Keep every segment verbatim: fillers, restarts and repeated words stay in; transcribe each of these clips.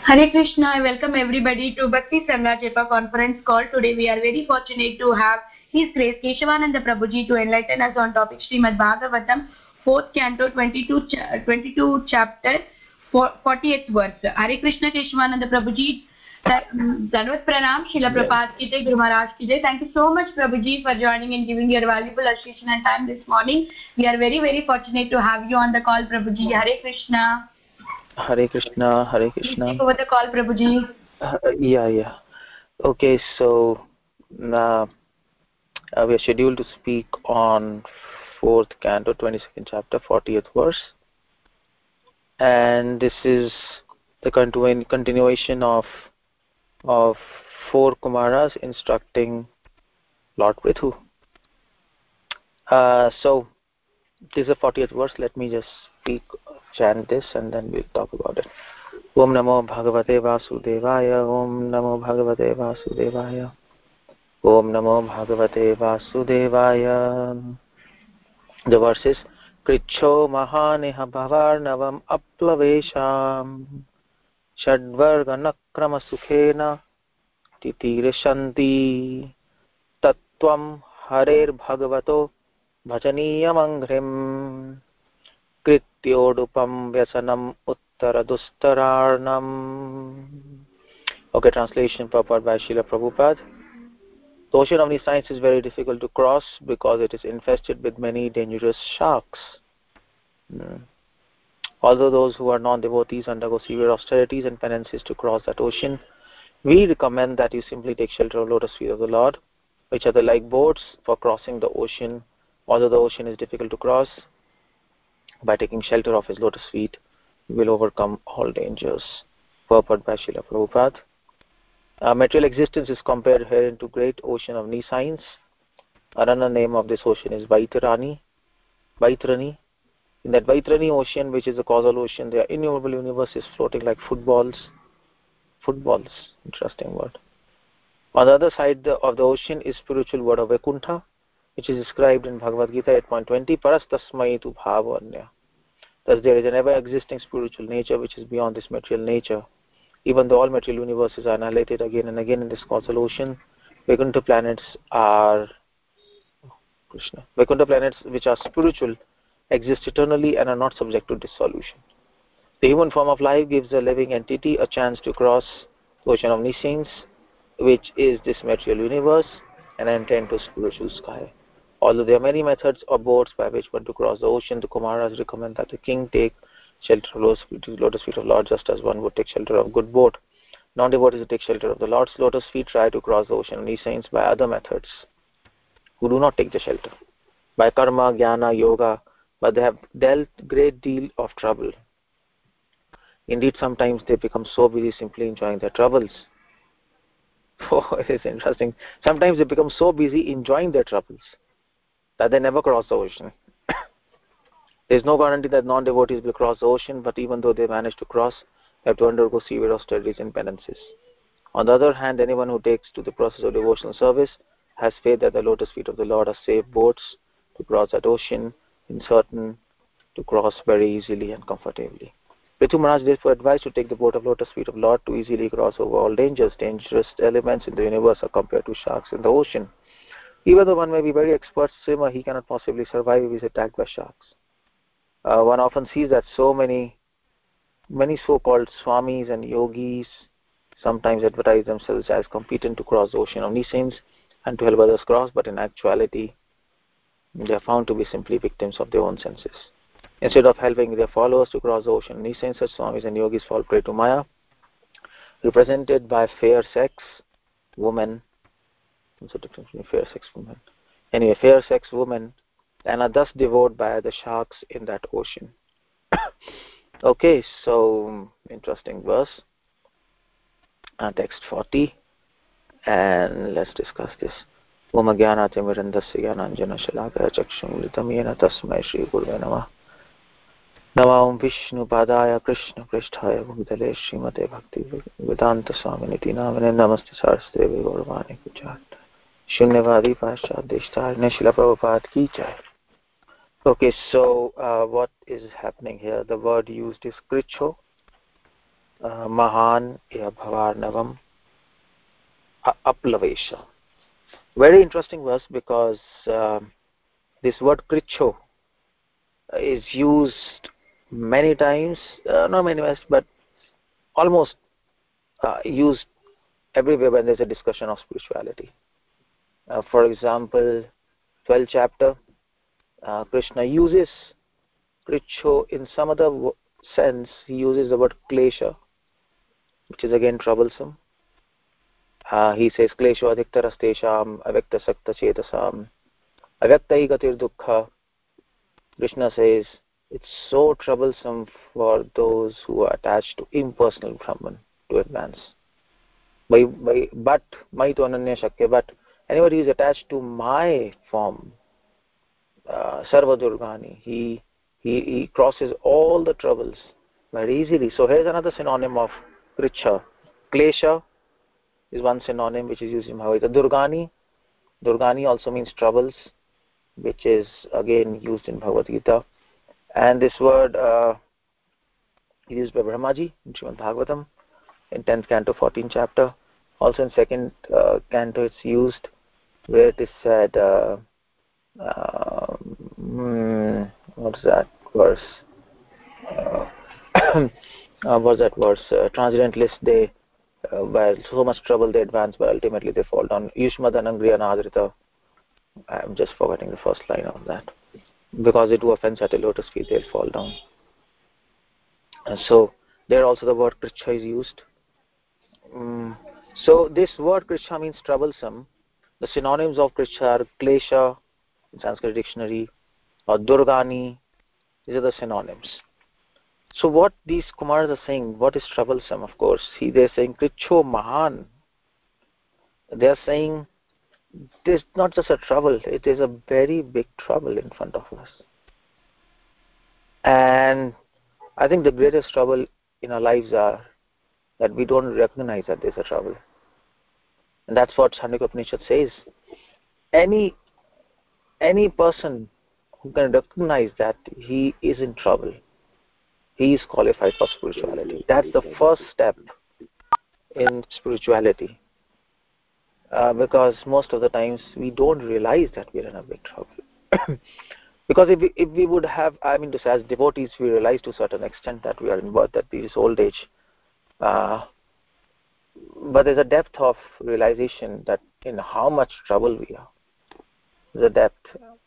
Hare Krishna, I welcome everybody to Bhakti Sangha Chepa conference call. Today we are very fortunate to have His Grace Keshavananda Prabhuji to enlighten us on topic Srimad Bhagavatam, fourth canto, twenty-two, twenty-two chapter, fortieth verse. Hare Krishna Keshavananda Prabhuji, Danvat Pranam, Srila Prabhupada ki jai, Guru Maharaj ki jai. Thank you so much Prabhuji for joining and giving your valuable assistance and time this morning. We are very very fortunate to have you on the call Prabhuji. Hare Krishna. Hare Krishna, Hare Krishna. Please take over the call, Prabhuji. Uh, yeah, yeah. Okay, so uh, uh, we are scheduled to speak on fourth canto, twenty-second chapter, fortieth verse. And this is the continu continuation of, of four Kumaras instructing Lord Prithu. Uh, so, this is the fortieth verse. Let me just speak, chant this, and then we'll talk about it. Om Namo Bhagavate Vasudevaya. Om Namo Bhagavate Vasudevaya. Om Namo Bhagavate Vasudevaya. The verse is Kricho Mahaneha Bhavarnavam Aplavesham Shadvarganakrama Sukhena Titireshanti Tattvam Harer Bhagavato Bhajaniyamangrim Krityodupam Vyasanam Uttaradustararnam. Okay, translation purport by Srila Prabhupada. The ocean of these science is very difficult to cross because it is infested with many dangerous sharks. Hmm. Although those who are non-devotees undergo severe austerities and penances to cross that ocean, we recommend that you simply take shelter of lotus feet of the Lord, which are the like boats for crossing the ocean. Although the ocean is difficult to cross, by taking shelter of his lotus feet, you will overcome all dangers. Purport by Srila Prabhupada. Uh, material existence is compared here into great ocean of nescience. Another name of this ocean is Vaitarani. Vaitrani. In that Vaitrani ocean, which is the causal ocean, there are innumerable universes floating like footballs. Footballs, interesting word. On the other side of the ocean is spiritual word of Vaikuntha, which is described in Bhagavad Gita eight point twenty, Parastasmai tu bhavanya. Thus there is an ever-existing spiritual nature which is beyond this material nature. Even though all material universes are annihilated again and again in this causal ocean, Vaikuntha planets are Krishna. Vaikuntha planets which are spiritual exist eternally and are not subject to dissolution. The human form of life gives a living entity a chance to cross the ocean of nescience, which is this material universe, and enter into spiritual sky. Although there are many methods or boats by which one to cross the ocean, the Kumaras recommend that the king take shelter of lotus feet, lotus feet of Lord, just as one would take shelter of a good boat. Non-devotees who take shelter of the Lord's lotus feet try to cross the ocean of nescience by other methods, who do not take the shelter, by karma, jnana, yoga, but they have dealt great deal of trouble. Indeed, sometimes they become so busy simply enjoying their troubles. Oh, it is interesting. Sometimes they become so busy enjoying their troubles that they never cross the ocean. There is no guarantee that non-devotees will cross the ocean, but even though they manage to cross, they have to undergo severe austerities and penances. On the other hand, anyone who takes to the process of devotional service has faith that the lotus feet of the Lord are safe boats to cross that ocean, in certain to cross very easily and comfortably. Prithu Maharaj therefore advised to take the boat of lotus feet of Lord to easily cross over all dangers. Dangerous elements in the universe are compared to sharks in the ocean. Even though one may be very expert swimmer, he cannot possibly survive if he is attacked by sharks. Uh, one often sees that so many, many so-called swamis and yogis sometimes advertise themselves as competent to cross the ocean of nescience and to help others cross, but in actuality, they are found to be simply victims of their own senses. Instead of helping their followers to cross the ocean of nescience, such swamis and yogis fall prey to Maya, represented by fair sex women. What's the difference between fair sex women? Anyway, fair sex women, and are thus devoured by the sharks in that ocean. Okay, so interesting verse. Uh, text forty, and let's discuss this. Om Jnana Timirandasya Jnananjana Shalakaya Chakshunglitam Yena Tasmai Shri Gurave Namah. Namah Vishnu Padaya Krishna Pristhaya Bhutale Srimate Bhakti Vedanta Swaminiti Namane Namaste Sarasdevi Gauravani Kuchat Shunyavadi Pashad Deshtarine Srila Prabhupada Ki Jai. Okay, so uh, what is happening here? The word used is kricho. uh, Mahan ya Bhavarnavam Aplavesha. Very interesting verse because uh, this word Kricho is used many times, uh, not many times, but almost uh, used everywhere when there's a discussion of spirituality. Uh, for example, twelfth chapter, uh, Krishna uses Kricho in some other w- sense. He uses the word Klesha, which is again troublesome. Uh, he says, Klesho adhiktarastesham avyakta sakta chetasam avyaktai gatir dukkha. Krishna says, it's so troublesome for those who are attached to impersonal Brahman to advance. By, by, but, mai to ananya shakya, but anybody who is attached to my form, uh, Sarva Durgani, he, he, he crosses all the troubles very easily. So here's another synonym of Kricha. Klesha is one synonym which is used in Bhagavad Gita. Durgani, Durgani also means troubles, which is again used in Bhagavad Gita. And this word uh, is used by Brahmaji in Srimad Bhagavatam in tenth canto, fourteenth chapter. Also in second uh, canto it's used where it is said, uh, uh, hmm, what's that verse? Uh, uh, what's that verse? Uh, Transcendentalists, they, uh, by so much trouble they advance, but ultimately they fall down. Yushmadanangriya Nadrita. I'm just forgetting the first line of that. Because they do offense at a lotus feet, they'll fall down. And so there also the word Kricha is used. Um, so this word Kricha means troublesome. The synonyms of Kricha are Klesha in Sanskrit dictionary or Durgani. These are the synonyms. So what these Kumars are saying, what is troublesome, of course, he, they're saying Kricho Mahan. They're saying this is not just a trouble, it is a very big trouble in front of us. And I think the greatest trouble in our lives are that we don't recognize that there's a trouble. And that's what Chandogya Upanishad says. Any, any person who can recognize that he is in trouble, he is qualified for spirituality. That's the first step in spirituality. Uh, because most of the times we don't realize that we're in a big trouble. Because if we, if we would have, I mean to say, as devotees, we realize to a certain extent that we are in birth, that this is old age. Uh, but there's a depth of realization that in how much trouble we are. There's a depth.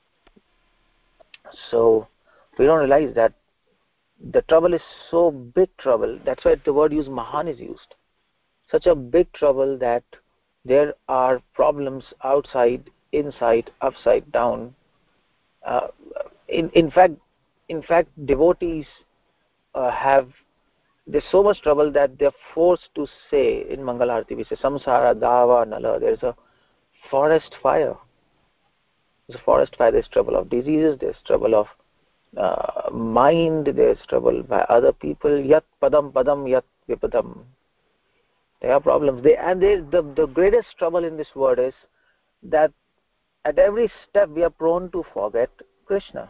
So we don't realize that the trouble is so big trouble. That's why the word used, Mahan, is used. Such a big trouble that there are problems outside, inside, upside down. Uh, in in fact, in fact, devotees uh, have there's so much trouble that they're forced to say in Mangalarti, we say Samsara Dava Nala. There's a forest fire. There's a forest fire. There's trouble of diseases. There's trouble of uh, mind. There's trouble by other people. Yat padam padam yat vipadam. There are problems. They, and they, the, the greatest trouble in this world is that at every step we are prone to forget Krishna.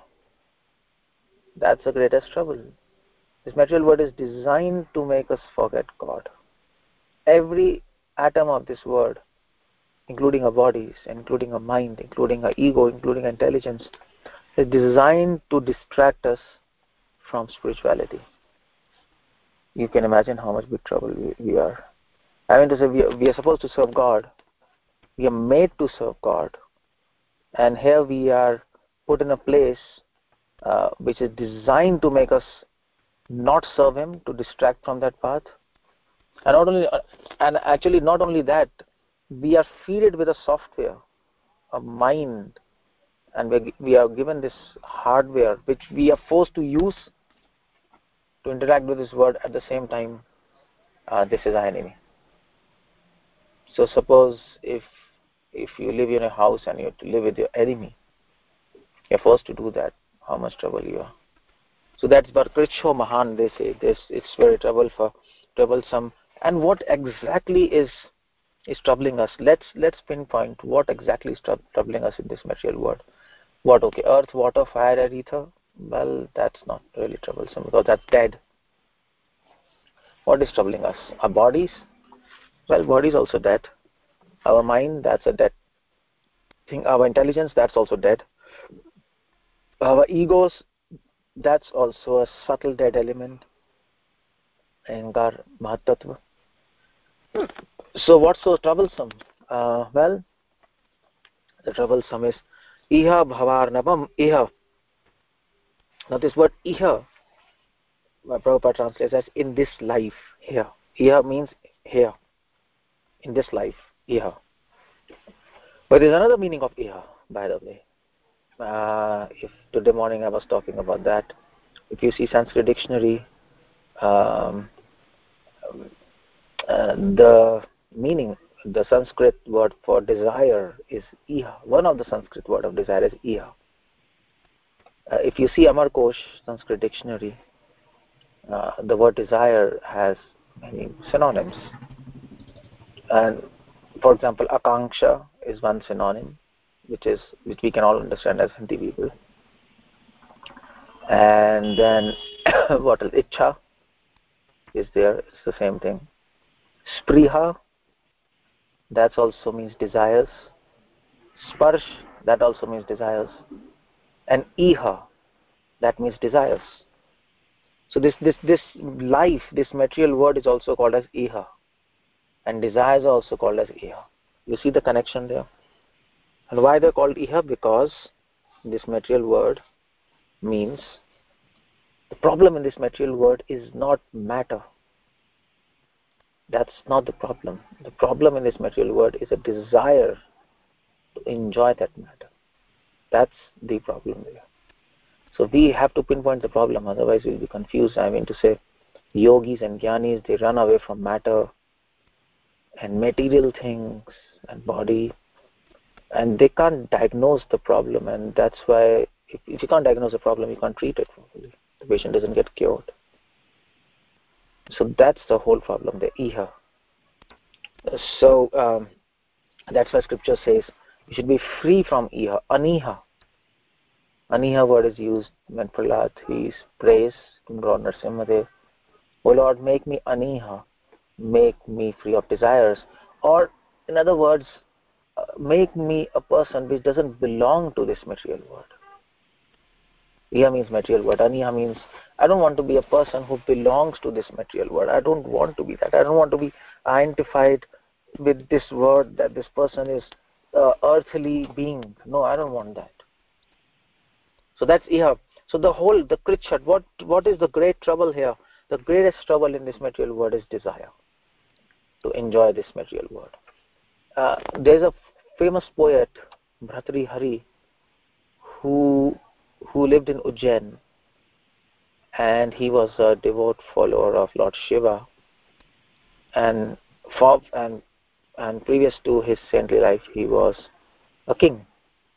That's the greatest trouble. This material world is designed to make us forget God. Every atom of this world, including our bodies, including our mind, including our ego, including our intelligence, is designed to distract us from spirituality. You can imagine how much big trouble we, we are. I mean to say, we are, we are supposed to serve God. We are made to serve God. And here we are put in a place uh, which is designed to make us not serve Him, to distract from that path. And not only, uh, and actually not only that, we are fed with a software, a mind, and we we are given this hardware which we are forced to use to interact with this world. At the same time, uh, this is our enemy. So suppose if if you live in a house and you have to live with your enemy, you're forced to do that. How much trouble you are. So that's what Kricho Mahan, they say. This it's very trouble for troublesome. And what exactly is is troubling us? Let's let's pinpoint what exactly is troubling us in this material world. What? Okay, earth, water, fire, and ether. Well, that's not really troublesome because that's dead. What is troubling us? Our bodies? Well, body is also dead. Our mind, that's a dead thing. Our intelligence, that's also dead. Our egos, that's also a subtle dead element. Ahangar, Mahatattva. So what's so troublesome? Uh, well, the troublesome is Iha Bhavarnabam Iha. Now this word Iha, my Prabhupada translates as in this life, here. Iha means here, in this life, Iha. But there's another meaning of Iha, by the way. Uh, if today morning I was talking about that, if you see Sanskrit dictionary, um, uh, the meaning, the Sanskrit word for desire is Iha. One of the Sanskrit word of desire is Iha. Uh, if you see Amarkosh, Sanskrit dictionary, uh, the word desire has many synonyms. And for example, Akanksha is one synonym, which is which we can all understand as Hindi people. And then what else? Ichha is there, it's the same thing. Spriha, that also means desires. Sparsh, that also means desires. And Iha, that means desires. So this this this life, this material world is also called as Iha. And desires are also called as Iha. You see the connection there? And why they're called Iha? Because this material world means the problem in this material world is not matter. That's not the problem. The problem in this material world is a desire to enjoy that matter. That's the problem there. So we have to pinpoint the problem, otherwise we'll be confused. I mean to say, yogis and jnanis, they run away from matter and material things and body, and they can't diagnose the problem, and that's why if, if you can't diagnose the problem, you can't treat it properly. The patient doesn't get cured. So that's the whole problem, the Iha. So um, that's why scripture says you should be free from Iha, Aniha. Aniha word is used when Prahlad, he prays to Lord Nrsimhadev, O Lord, make me Aniha, make me free of desires. Or in other words, uh, make me a person which doesn't belong to this material world. Iha means material world. Aniha means I don't want to be a person who belongs to this material world. I don't want to be that. I don't want to be identified with this word that this person is uh, earthly being. No, I don't want that. So that's Iha. So the whole, the Krichat, what, what is the great trouble here? The greatest trouble in this material world is desire. To enjoy this material world. Uh, there's a famous poet, Bhartri Hari, who who lived in Ujjain, and he was a devout follower of Lord Shiva, and for, and and previous to his saintly life, he was a king.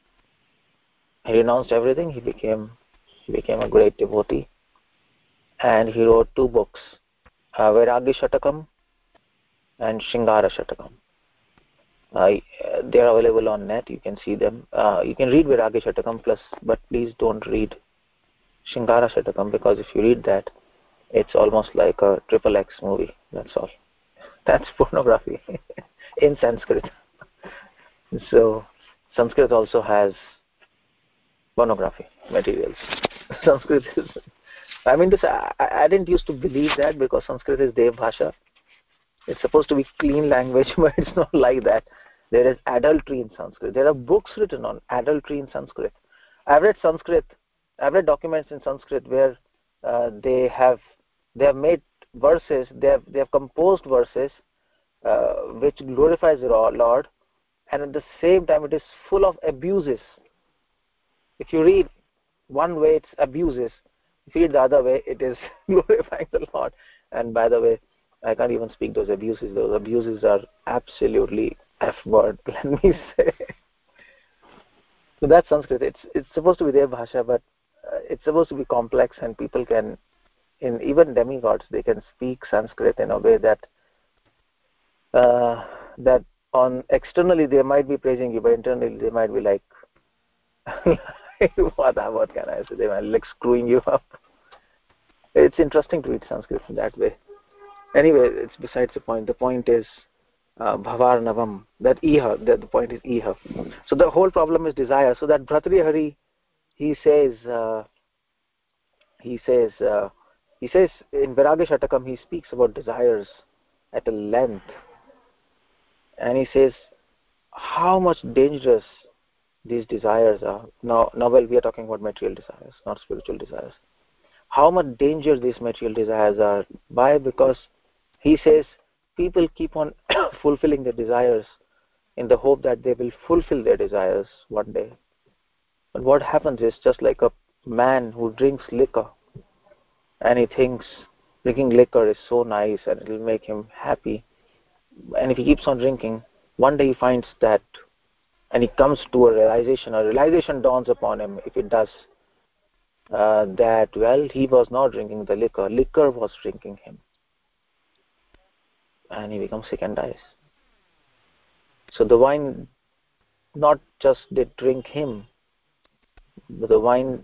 He renounced everything. He became he became a great devotee, and he wrote two books, uh, Vairagya Shatakam and Shringara Shatakam. Uh, they are available on net. You can see them. Uh, you can read Vairagya Shatakam plus, but please don't read Shringara Shatakam, because if you read that, it's almost like a triple X movie. That's all. That's pornography in Sanskrit. So Sanskrit also has pornography materials. Sanskrit is, I mean to say, I, I didn't used to believe that, because Sanskrit is Dev Bhasha. It's supposed to be clean language, but it's not like that. There is adultery in Sanskrit. There are books written on adultery in Sanskrit. I've read Sanskrit, I've read documents in Sanskrit where uh, they have they have made verses, they have they have composed verses uh, which glorifies the Lord, and at the same time it is full of abuses. If you read one way, it's abuses. If you read the other way, it is glorifying the Lord. And by the way, I can't even speak those abuses. Those abuses are absolutely F-word, let me say. So that's Sanskrit. It's it's supposed to be their bhasha, but uh, it's supposed to be complex, and people can, in even demigods, they can speak Sanskrit in a way that uh, that on externally they might be praising you, but internally they might be like, what, what can I say? They might be like screwing you up. It's interesting to read Sanskrit in that way. Anyway, it's besides the point. The point is uh, bhavar navam, that iha, the, the point is iha. So the whole problem is desire. So that Bhartrihari, he says, uh, he says, uh, he says in Vairagya Shatakam, he speaks about desires at a length, and he says how much dangerous these desires are. Now, now, well, we are talking about material desires, not spiritual desires. How much danger these material desires are. Why? Because he says people keep on fulfilling their desires in the hope that they will fulfill their desires one day. But what happens is, just like a man who drinks liquor and he thinks drinking liquor is so nice and it will make him happy, and if he keeps on drinking, one day he finds that, and he comes to a realization, a realization dawns upon him, if it does, uh, that, well, he was not drinking the liquor, liquor was drinking him. And he becomes sick and dies. So the wine not just did drink him, but the wine,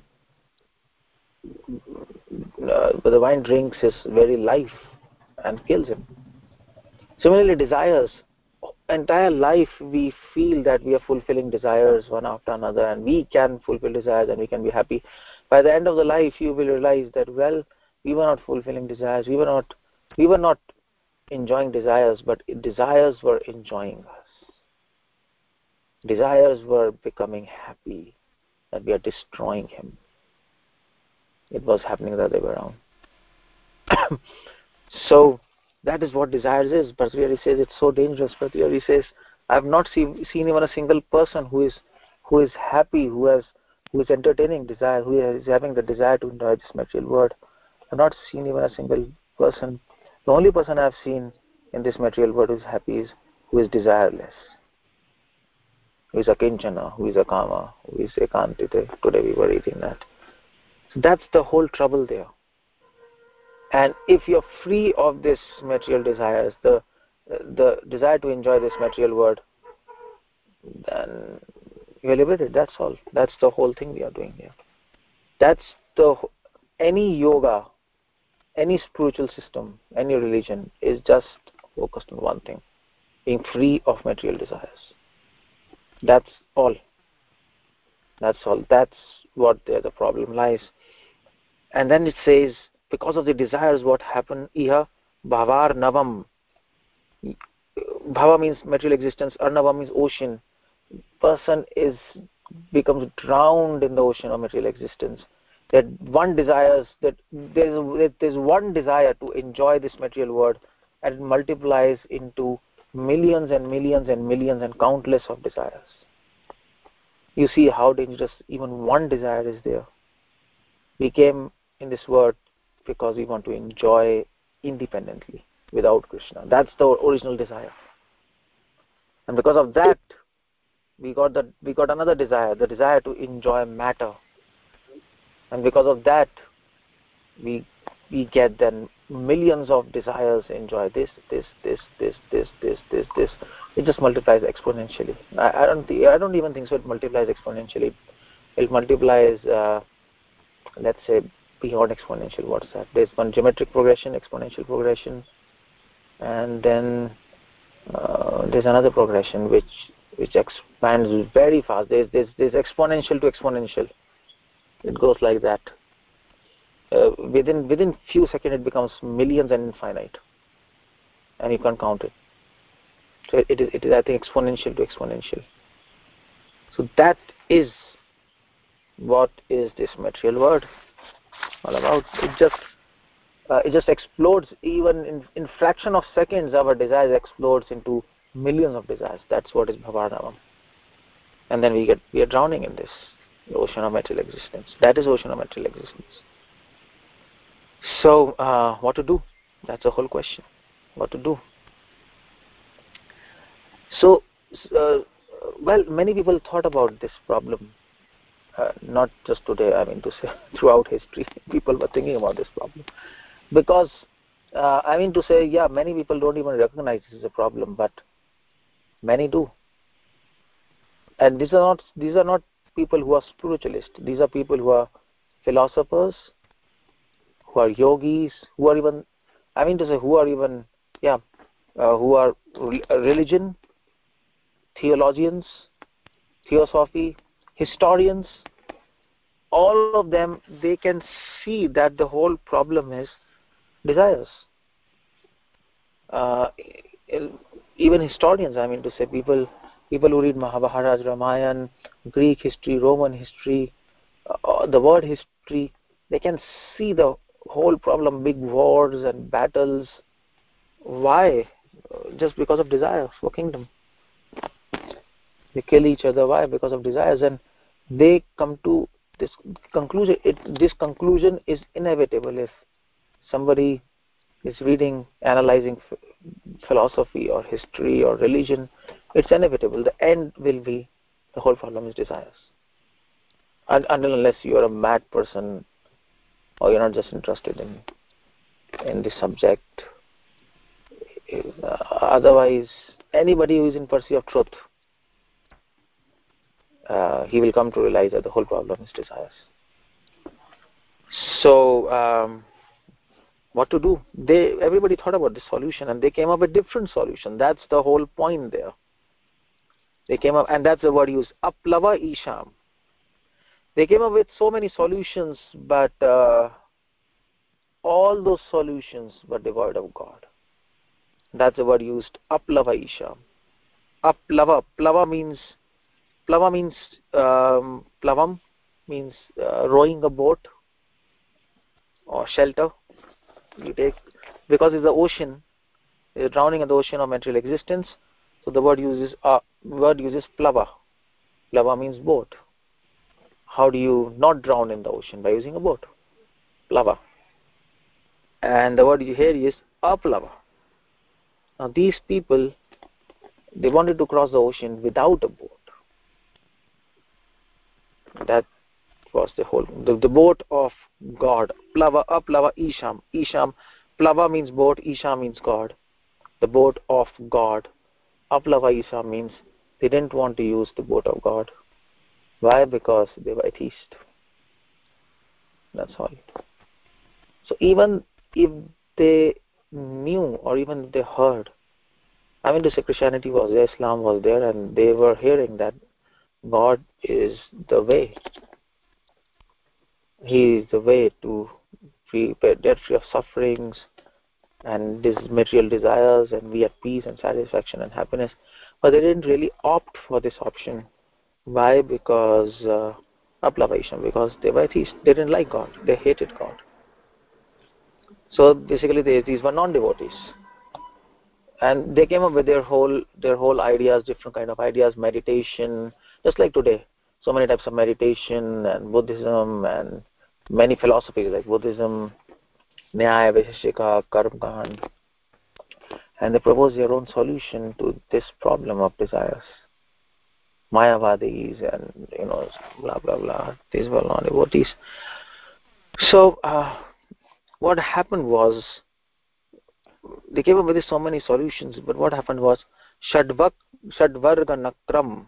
uh, but the wine drinks his very life and kills him. Similarly, desires. Entire life we feel that we are fulfilling desires one after another, and we can fulfill desires and we can be happy. By the end of the life, you will realize that, well, we were not fulfilling desires. We were not. We were not enjoying desires, but desires were enjoying us. Desires were becoming happy, that we are destroying him. It was happening the other way around. So that is what desires is. Bhartrihari says it's so dangerous. Bhartrihari says, I have not seen, seen even a single person who is who is happy, who has who is entertaining desire, who is having the desire to enjoy this material world. I have not seen even a single person. The only person I have seen in this material world who is happy is who is desireless, who is akinchana, who is akama, who is ekantite. Today we were reading that. So that's the whole trouble there. And if you're free of this material desires, the the desire to enjoy this material world, then you're liberated. That's all. That's the whole thing we are doing here. That's the any yoga, any spiritual system, any religion is just focused on one thing: being free of material desires. That's all. That's all. That's what there the problem lies. And then it says, because of the desires, what happened? Iha bhavar navam. Bhava means material existence. Arnava means ocean. Person is becomes drowned in the ocean of material existence. That one desires that there's there's one desire to enjoy this material world, and it multiplies into millions and millions and millions and countless of desires. You see how dangerous even one desire is there. We came in this world because we want to enjoy independently without Krishna. That's the original desire. And because of that, we got the we got another desire, the desire to enjoy matter. And because of that, we we get then millions of desires, enjoy this, this, this, this, this, this, this, this. It just multiplies exponentially. I, I don't th- I don't even think so. It multiplies exponentially. It multiplies, uh, let's say, beyond exponential. What's that? There's one geometric progression, exponential progression, and then uh, there's another progression which which expands very fast. There's there's there's exponential to exponential. It goes like that. Uh, within within few seconds, it becomes millions and infinite, and you can't count it. So it is it is I think exponential to exponential. So that is what is this material world all about. It just uh, it just explodes. Even in, in fraction of seconds, our desires explodes into millions of desires. That's what is bhavarnavam. And then we get we are drowning in this ocean of material existence. That is ocean of material existence. So uh, what to do? That's the whole question. What to do? So uh, well, many people thought about this problem. Uh, not just today, I mean to say, throughout history, people were thinking about this problem. Because, uh, I mean to say, yeah, many people don't even recognize this is a problem, but many do. And these are not these are not people who are spiritualists. These are people who are philosophers, who are yogis, who are even I mean to say, who are even, yeah, uh, who are religion, theologians, theosophy, historians, all of them, they can see that the whole problem is desires. Uh, even historians, I mean to say, people people who read Mahabharata, Ramayana, Greek history, Roman history, uh, the world history, they can see the whole problem, big wars and battles. Why? Just because of desire for kingdom. They kill each other. Why? Because of desires. And they come to this conclusion. It, this conclusion is inevitable if somebody is reading, analyzing philosophy or history or religion. It's inevitable. The end will be the whole problem is desires. And until unless you are a mad person or you're not just interested in in the subject. Uh, otherwise, anybody who is in pursuit of truth, uh, he will come to realize that the whole problem is desires. So, um, what to do? They everybody thought about the solution, and they came up with different solution. That's the whole point there. They came up, and that's the word used, aplava isham. They came up with so many solutions, but uh, all those solutions were devoid of God. That's the word used, aplava isham. Aplava, plava means, plava means, um, plavam means uh, rowing a boat or shelter. You take, because it's the ocean, you're drowning in the ocean of material existence. So the word uses, uh, word uses plava. Plava means boat. How do you not drown in the ocean? By using a boat. Plava. And the word you hear is aplava. Now these people, they wanted to cross the ocean without a boat. That was the whole, the, the boat of God. Plava, aplava, isham. Isham, plava means boat, isham means God. The boat of God. Aplava isham means they didn't want to use the boat of God. Why? Because they were atheist. That's all. So even if they knew or even if they heard, I mean to say Christianity was there, Islam was there, and they were hearing that God is the way. He is the way to free, get free of sufferings and these material desires, and we have peace and satisfaction and happiness. But they didn't really opt for this option. Why? Because uh, aplavation, because they were atheists. They didn't like God. They hated God. So basically, they, these were non-devotees, and they came up with their whole their whole ideas, different kind of ideas, meditation, just like today. So many types of meditation and Buddhism and many philosophies like Buddhism, Nyaya, Vaisheshika, Karmakand, and they propose their own solution to this problem of desires. Mayavadis and, you know, blah blah blah. These were non-devotees. So uh, what happened was, they came up with so many solutions, but what happened was Shadvak, Shadvarga Nakram.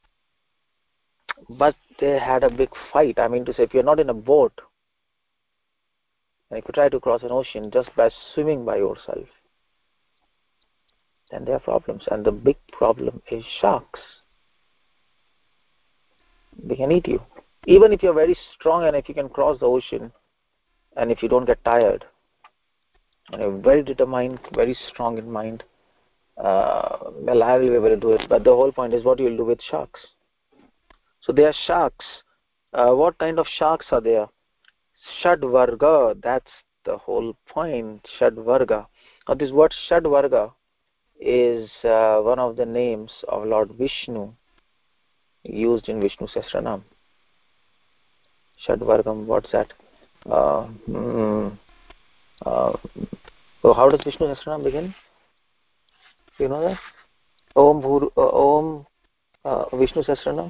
But they had a big fight. I mean to say, if you're not in a boat, and if you try to cross an ocean just by swimming by yourself, then there are problems. And the big problem is sharks. They can eat you. Even if you're very strong and if you can cross the ocean, and if you don't get tired, and you're very determined, very strong in mind, uh, well, I will be able to do it. But the whole point is what you'll do with sharks. So there are sharks. Uh, what kind of sharks are there? Shadvarga, that's the whole point, Shadvarga. Now this word Shadvarga is uh, one of the names of Lord Vishnu used in Vishnu Sahasranam. Shadvargam, what's that? Uh, mm, uh, so how does Vishnu Sahasranam begin? Do you know that? Om Bhur, uh, Om uh, Vishnu Sahasranam.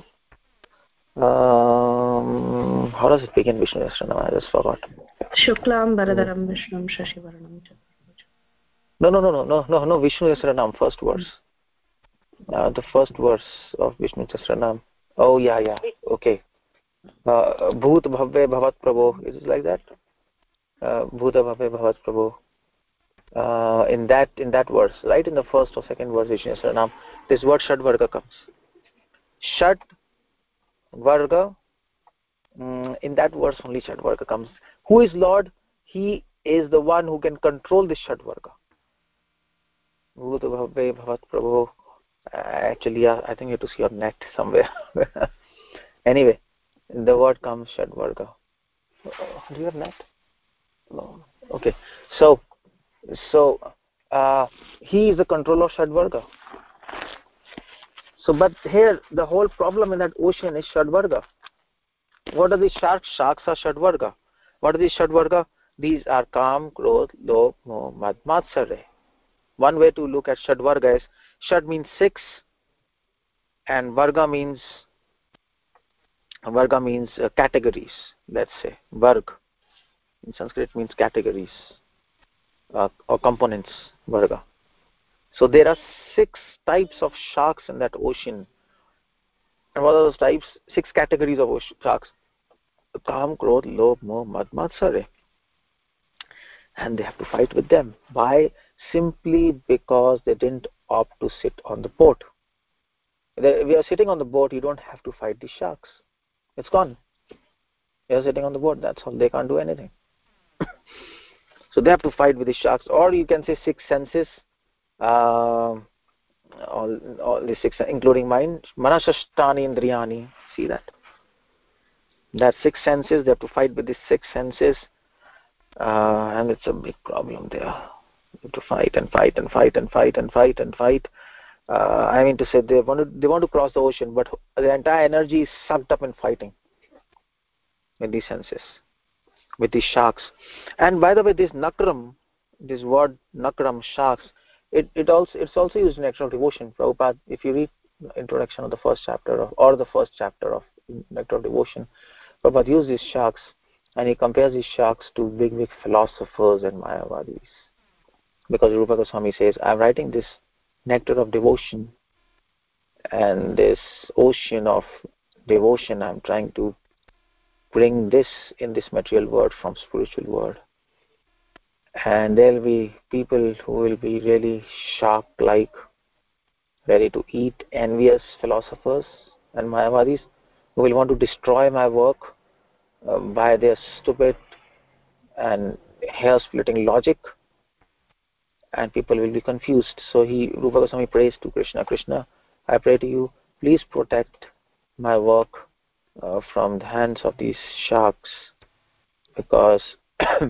Um, how does it begin, Vishnu Sahasranam? I just forgot. Shuklam Baradaram Vishnum Shashivaranam. No, no, no, no, no, no, no. Vishnu Sahasranam, first verse. Uh, the first verse of Vishnu Sahasranam. Oh, yeah, yeah. Okay. Uh, Bhut Bhavve Bhavat Prabho. Is it like that? Uh, Bhuta Bhavve Bhavat Prabho. uh, in that in that verse, right in the first or second verse, Vishnu Saranam, this word Shadvarga comes. Shad Varga, um, in that verse only Shadvarga comes. Who is Lord? He is the one who can control this Shadvarga. Actually, I think you have to see your net somewhere. Anyway, the word comes Shadvarga. Do you have net? No. Okay. So, so uh, he is the controller of Shadvarga. So, but here the whole problem in that ocean is Shadvarga. What are these sharks? Sharks are Shadvarga. What are these Shadvarga? These are Kam, Krodh, Lobh, Moh, Mad, Matsarya. One way to look at Shadvarga is Shad means six, and Varga means Varga means uh, categories. Let's say Varg in Sanskrit means categories uh, or components. Varga. So there are six types of sharks in that ocean. And what are those types? Six categories of sharks. Kam, Krodh, Lobh, Moh, Mad, Matsarya. And they have to fight with them. Why? Simply because they didn't opt to sit on the boat. If you are sitting on the boat, you don't have to fight the sharks. It's gone. You are sitting on the boat, that's all. They can't do anything. So they have to fight with the sharks. Or you can say six senses. Uh, all, all the six, including mind. Manasashtani Indriyani. See that? That's six senses. They have to fight with the six senses. Uh, and it's a big problem there. You have to fight and fight and fight and fight and fight and fight. Uh, I mean to say they want to they want to cross the ocean, but the entire energy is sucked up in fighting with these senses, with these sharks. And by the way, this nakram, this word nakram, sharks, it it also it's also used in Nectar of Devotion. Prabhupada, if you read the introduction of the first chapter of or the first chapter of Nectar of Devotion, Prabhupada uses these sharks and he compares these sharks to big big philosophers and Mayavadis. Because Rupa Goswami says, I'm writing this Nectar of Devotion and this ocean of devotion, I'm trying to bring this in this material world from spiritual world. And there will be people who will be really shark-like, ready to eat, envious philosophers and Mayavadis who will want to destroy my work uh, by their stupid and hair-splitting logic. And people will be confused. So he, Rupa Goswami prays to Krishna, Krishna, I pray to you, please protect my work uh, from the hands of these sharks, because uh,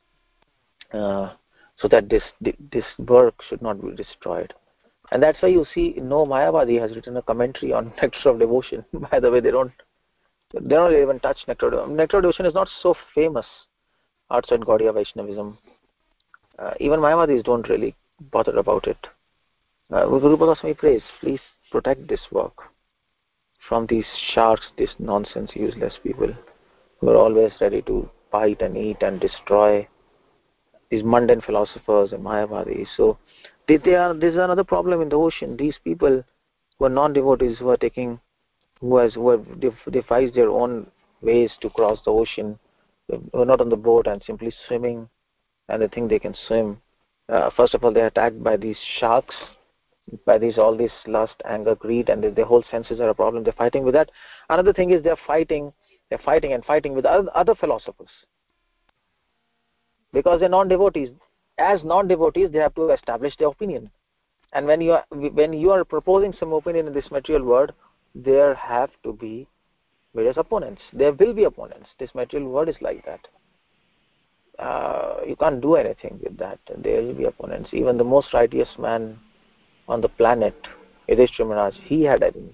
so that this this work should not be destroyed. And that's why you see no Mayavadi has written a commentary on Nectar of Devotion. By the way, they don't they don't even touch Nectar of Devotion. Nectar of Devotion is not so famous outside Gaudiya Vaishnavism. Uh, even Mayavadis don't really bother about it. Uh, Rupa Goswami prays, please protect this work from these sharks, these nonsense, useless people who are always ready to bite and eat and destroy these mundane philosophers and Mayavadis. So they, they are, this is another problem in the ocean. These people who are non-devotees, who are taking, who has, who have devised their own ways to cross the ocean, who are not on the boat and simply swimming, and they think they can swim. Uh, first of all, they are attacked by these sharks, by these all this lust, anger, greed, and the, the whole senses are a problem. They're fighting with that. Another thing is they're fighting, they're fighting and fighting with other, other philosophers, because they're non-devotees. As non-devotees, they have to establish their opinion. And when you are when you are proposing some opinion in this material world, there have to be various opponents. There will be opponents. This material world is like that. Uh, you can't do anything with that. There will be opponents. Even the most righteous man on the planet, Yudhishthira Maharaj, he had enemies.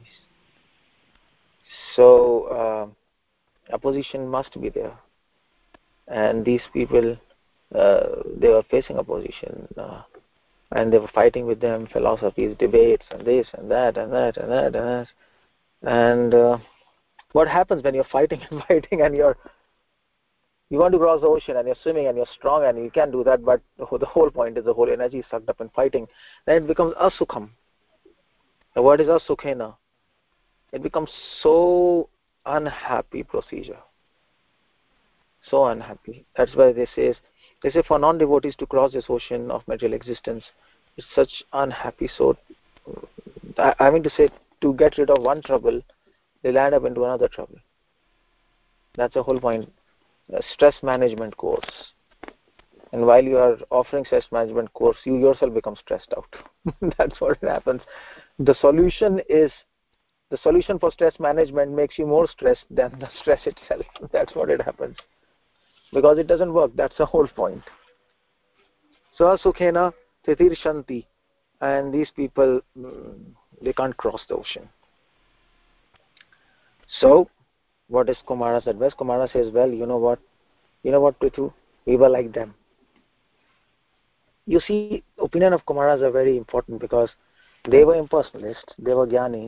So uh, opposition must be there. And these people, uh, they were facing opposition. Uh, and they were fighting with them, philosophies, debates, and this and that and that and that and that. And uh, what happens when you're fighting and fighting and you're You want to cross the ocean and you're swimming and you're strong and you can do that, but the whole point is the whole energy is sucked up in fighting. Then it becomes asukham. The word is asukhena. It becomes so unhappy procedure. So unhappy. That's why they say They say for non-devotees to cross this ocean of material existence is such unhappy sort. I, I mean to say, to get rid of one trouble, they'll end up into another trouble. That's the whole point. A stress management course. And while you are offering stress management course, you yourself become stressed out. That's what happens. The solution is, the solution for stress management makes you more stressed than the stress itself. That's what it happens. Because it doesn't work. That's the whole point. Sasukhena titirshanti. And these people, they can't cross the ocean. So, what is Kumara's advice? Kumara says, well, you know what? You know what, Prithu? We were like them. You see, opinion of Kumaras are very important because they were impersonalists, they were Gyanis,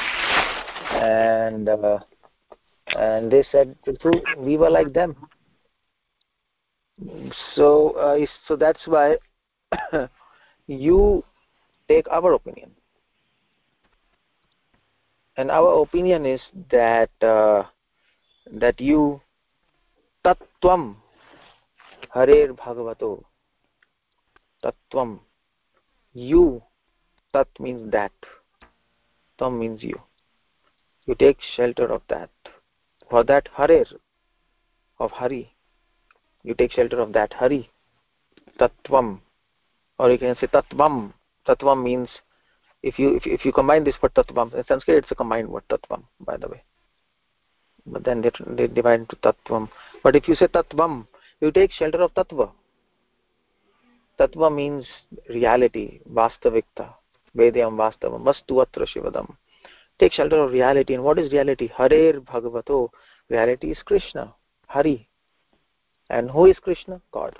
and uh, and they said, Prithu, we were like them. So, uh, so that's why you take our opinion. And our opinion is that uh, that you tattvam harer bhagavato. Tattvam. You. Tat means that. Tam means you. You take shelter of that. For that harer of Hari. You take shelter of that Hari. Tattvam. Or you can say Tattvam. Tattvam means, if you if, if you combine this word Tattvam, in Sanskrit it's a combined word Tattvam, by the way. But then they, they divide into Tattvam. But if you say Tattvam, you take shelter of Tattva. Tattva means reality, Vastavikta, Vedyam Vastavam, Vastu Atra Shivadam. Take shelter of reality. And what is reality? Harer Bhagavato. Reality is Krishna, Hari. And who is Krishna? God.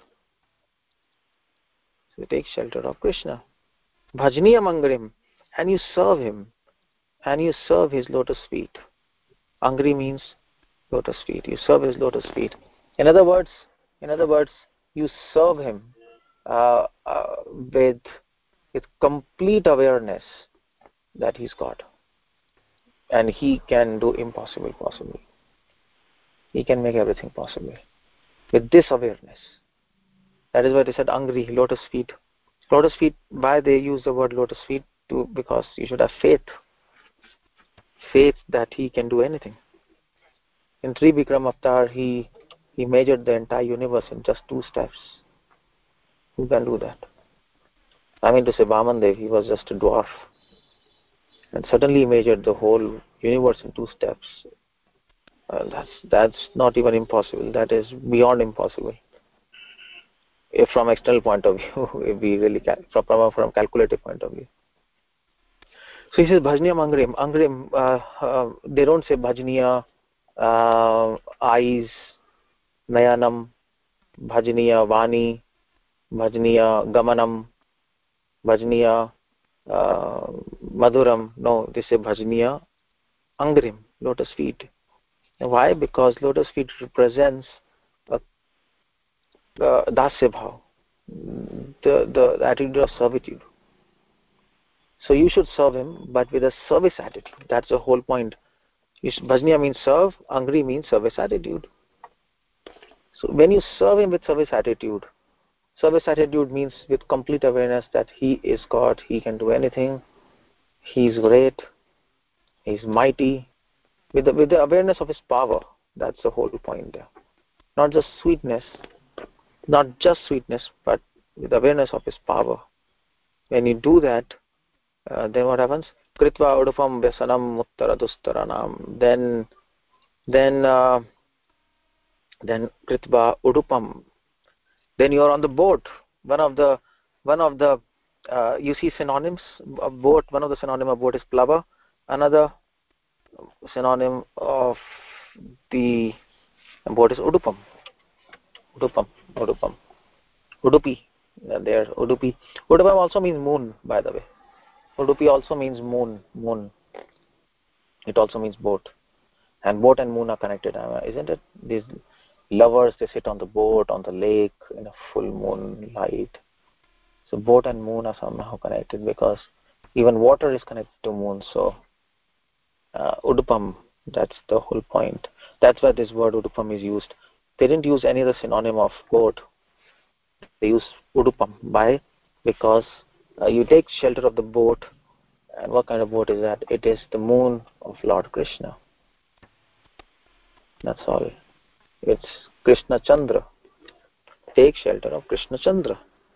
So you take shelter of Krishna. Bhajniya Angrim. And you serve him. And you serve his lotus feet. Angri means lotus feet. You serve his lotus feet. In other words, in other words, you serve him uh, uh, with with complete awareness that he's God, and he can do impossible possible. He can make everything possible with this awareness. That is why they said Angri, lotus feet. Lotus feet. Why they use the word lotus feet? To because you should have faith. Faith that he can do anything. In Trivikram Avatar, he he measured the entire universe in just two steps. Who can do that? I mean to say, Vamandev, he was just a dwarf. And suddenly he measured the whole universe in two steps. Well, that's that's not even impossible. That is beyond impossible. If from external point of view, if we really cal- from from calculative point of view. So he says Bhajniya Angrim. Angrim. Uh, uh, they don't say Bhajniya uh, eyes, Nayanam, Bhajniya Vani, Bhajniya Gamanam, Bhajniya uh, Madhuram. No, they say Bhajniya Angrim, lotus feet. And why? Because lotus feet represents a uh, dasya bhav, the, the the attitude of servitude. So you should serve him, but with a service attitude. That's the whole point. Bhajniya means serve, Angri means service attitude. So when you serve him with service attitude, service attitude means with complete awareness that he is God, he can do anything, he is great, he is mighty, with the, with the awareness of his power. That's the whole point there. Not just sweetness, not just sweetness, but with awareness of his power. When you do that, uh, then what happens? Kritva udupam vyasanam uttaradustaranam. Then, then, uh, then Kritva udupam. Then you are on the boat. One of the, one of the, uh, you see synonyms of boat. One of the synonym of boat is plava. Another synonym of the boat is udupam. Udupam, udupam, udupi. There, udupi. Udupam also means moon, by the way. Udupi also means moon, moon. It also means boat. And boat and moon are connected, isn't it? These lovers, they sit on the boat, on the lake, in a full moon light. So boat and moon are somehow connected because even water is connected to moon. So uh, udupam, that's the whole point. That's why this word udupam is used. They didn't use any other synonym of boat. They use udupam. Why? Because uh, you take shelter of the boat. And what kind of boat is that? It is the moon of Lord Krishna. That's all. It's Krishna Chandra. Take shelter of Krishna Chandra.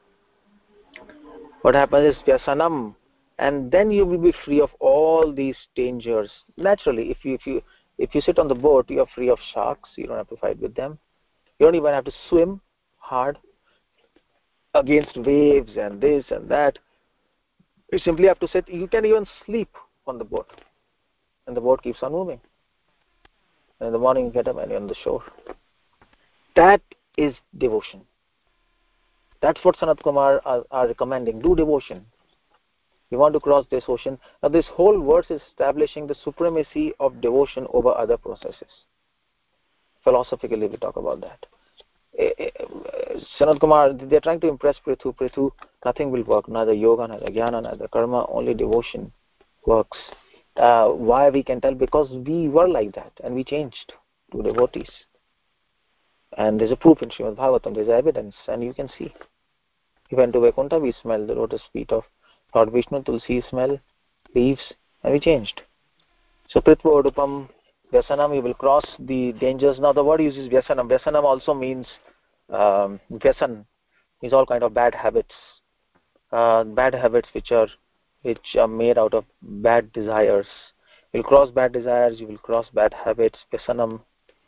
What happens is Vyasanam, and then you will be free of all these dangers. Naturally, if you if you if you sit on the boat, you are free of sharks. You don't have to fight with them. You don't even have to swim hard against waves and this and that. You simply have to sit. You can even sleep on the boat, and the boat keeps on moving. And in the morning, you get up and you're on the shore. That is devotion. That's what Sanat Kumar are, are recommending. Do devotion. You want to cross this ocean. Now, this whole verse is establishing the supremacy of devotion over other processes. Philosophically, we talk about that. Sanat Kumar, they're trying to impress Prithu. Prithu, nothing will work. Neither yoga, neither jnana, neither karma. Only devotion works. Uh, why we can tell? Because we were like that and we changed to devotees. And there's a proof in Srimad Bhagavatam. There's evidence, and you can see. We went to Vaikuntha, we smelled the lotus feet of Lord Vishnu, Tulsi smell, leaves, and we changed. So, Pritva Udupam, Vyasanam, you will cross the dangers. Now, the word uses Vyasanam. Vyasanam also means, um, Vyasan means all kind of bad habits. Uh, bad habits which are, which are made out of bad desires. You will cross bad desires, you will cross bad habits, Vyasanam,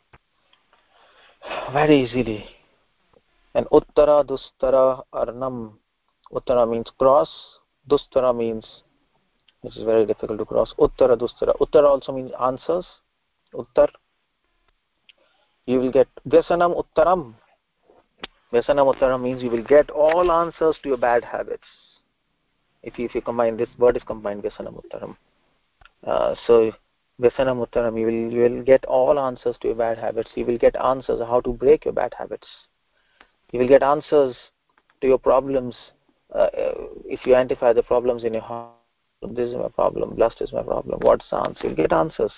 very easily. And Uttara, Dustara, Arnam. Uttara means cross. Dustara means, which is very difficult to cross. Uttara, Dustara. Uttara also means answers. Uttar. You will get Vyasanam Uttaram. Vyasanam Uttaram means you will get all answers to your bad habits. If you, if you combine, this word is combined, Vyasanam Uttaram. Uh, so, Vyasanam Uttaram, you will, you will get all answers to your bad habits. You will get answers how to break your bad habits. You will get answers to your problems. Uh, if you identify the problems in your heart, this is my problem, lust is my problem, what's the answer? You'll get answers.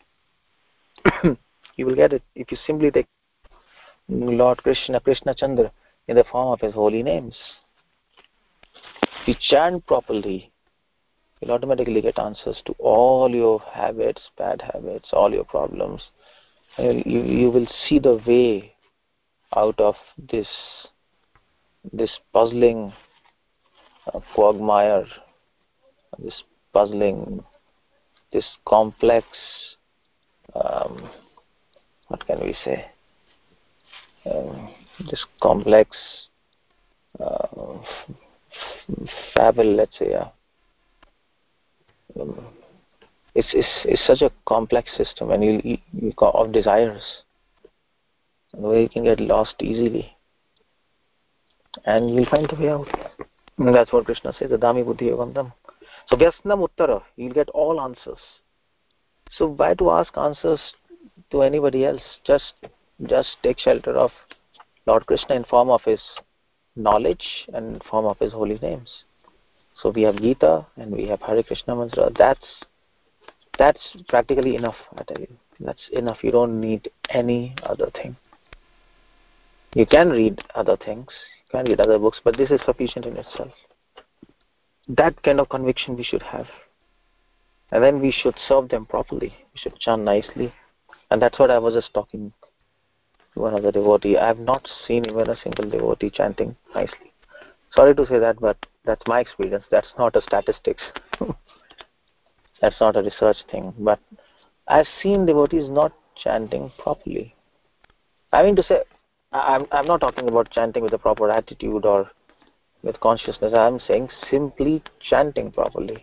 You will get it if you simply take Lord Krishna, Krishna Chandra, in the form of his holy names. If you chant properly, you'll automatically get answers to all your habits, bad habits, all your problems. And you, you will see the way out of this this puzzling uh, quagmire, this puzzling, this complex, um, what can we say, um, this complex uh, fable, let's say, yeah. Um, it's, it's, it's such a complex system, and you, you, you of desires, where you can get lost easily. And you'll find the way out. And that's what Krishna says, the Dami Buddhi Yogantam. So, Vyasnam Uttara, you'll get all answers. So, why to ask answers to anybody else? Just just take shelter of Lord Krishna in form of his knowledge and in form of his holy names. So, we have Gita and we have Hare Krishna Mantra. That's, that's practically enough, I tell you. That's enough. You don't need any other thing. You can read other things. You can read other books, but this is sufficient in itself. That kind of conviction we should have. And then we should serve them properly. We should chant nicely. And that's what I was just talking to one other devotee. I have not seen even a single devotee chanting nicely. Sorry to say that, but that's my experience. That's not a statistics. That's not a research thing. But I've seen devotees not chanting properly. I mean to say, I'm, I'm not talking about chanting with a proper attitude or with consciousness. I'm saying simply chanting properly.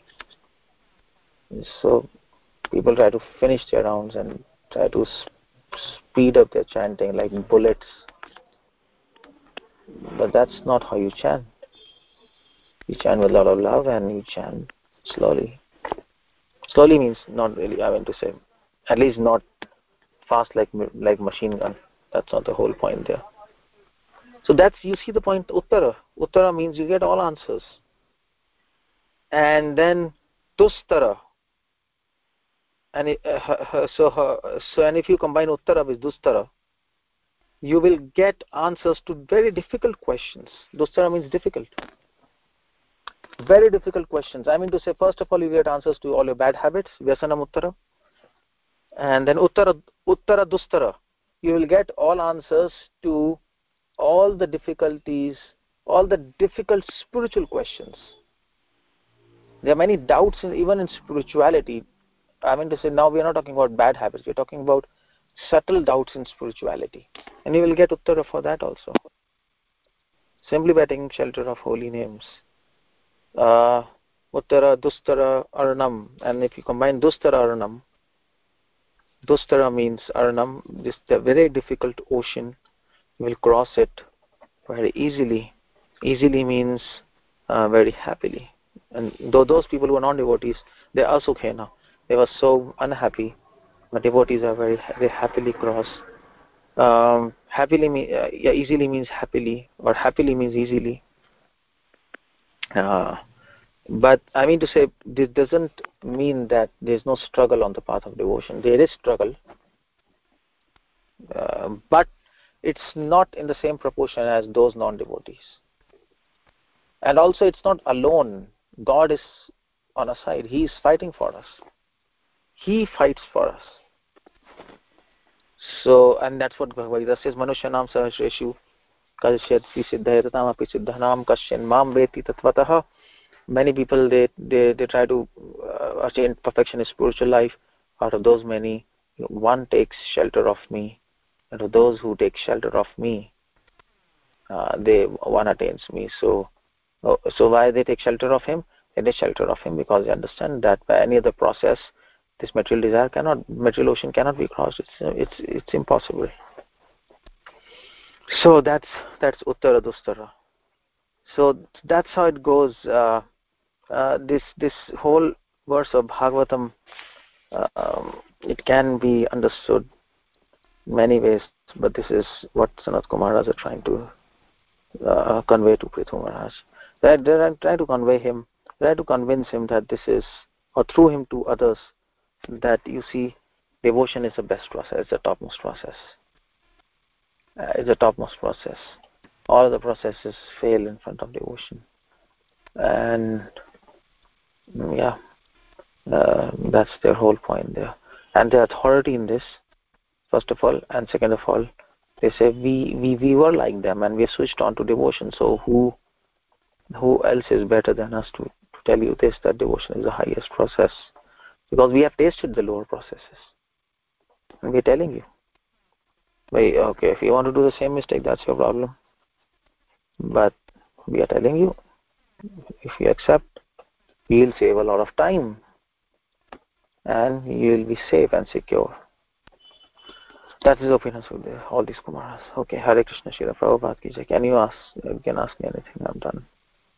So people try to finish their rounds and try to sp- speed up their chanting like bullets. But that's not how you chant. You chant with a lot of love and you chant slowly. Slowly means not really, I mean to say, at least not fast like like machine gun. That's not the whole point there. So that's, you see the point, Uttara. Uttara means you get all answers. And then Dustara. And it, uh, so, uh, so, and if you combine Uttara with Dustara, you will get answers to very difficult questions. Dustara means difficult. Very difficult questions. I mean to say, first of all, you get answers to all your bad habits, Vyasanam Uttara. And then Uttara, Uttara Dustara. You will get all answers to all the difficulties, all the difficult spiritual questions. There are many doubts in, even in spirituality. I mean to say, now we are not talking about bad habits. We are talking about subtle doubts in spirituality. And you will get Uttara for that also. Simply by taking shelter of holy names. Uh, Uttara, Dustara, Arnam. And if you combine Dustara, Arnam, Dustara means Arnam, this is a very difficult ocean. You will cross it very easily. Easily means uh, very happily. And though those people who are non-devotees, they are sukhena. They were so unhappy. But devotees are very, very happily cross. Um, happily, mean, uh, yeah, easily means happily, or happily means easily. Uh, but I mean to say, this doesn't mean that there is no struggle on the path of devotion. There is struggle, uh, but it's not in the same proportion as those non-devotees. And also, it's not alone. God is on our side. He is fighting for us. He fights for us. So, and that's what Bhagavad Gita says, Manushanam sahasreshu kashyat siddhayatatam api siddhanam kashyan mam veti tatvataha. Many people, they, they, they try to uh, attain perfection in spiritual life. Out of those many, one takes shelter of me. Out of those who take shelter of me, uh, they one attains me. So, so why they take shelter of him? They take shelter of him because they understand that by any other process, this material desire cannot, material ocean cannot be crossed. It's it's it's impossible. So that's that's Uttara Dustara. So that's how it goes. Uh, uh, this this whole verse of Bhagavatam, uh, um, it can be understood many ways, but this is what Sanat Kumaras are trying to uh, convey to Prithu Maharaj. They're, they're trying to convey him, trying to convince him that this is, or through him to others, that you see, devotion is the best process, it's the topmost process. Uh, it's the topmost process. All the processes fail in front of devotion. And yeah, uh, that's their whole point there. And the authority in this, first of all, and second of all, they say we, we, we were like them and we have switched on to devotion. So who who else is better than us to, to tell you this, that devotion is the highest process? Because we have tasted the lower processes. And we're telling you. Well, okay, if you want to do the same mistake, that's your problem. But we are telling you, if you accept, you'll save a lot of time. And you'll be safe and secure. That is the opinion of all these Kumaras. Okay, Hare Krishna, Srila Prabhupada ki jai. Can you ask, you can ask me anything, I'm done.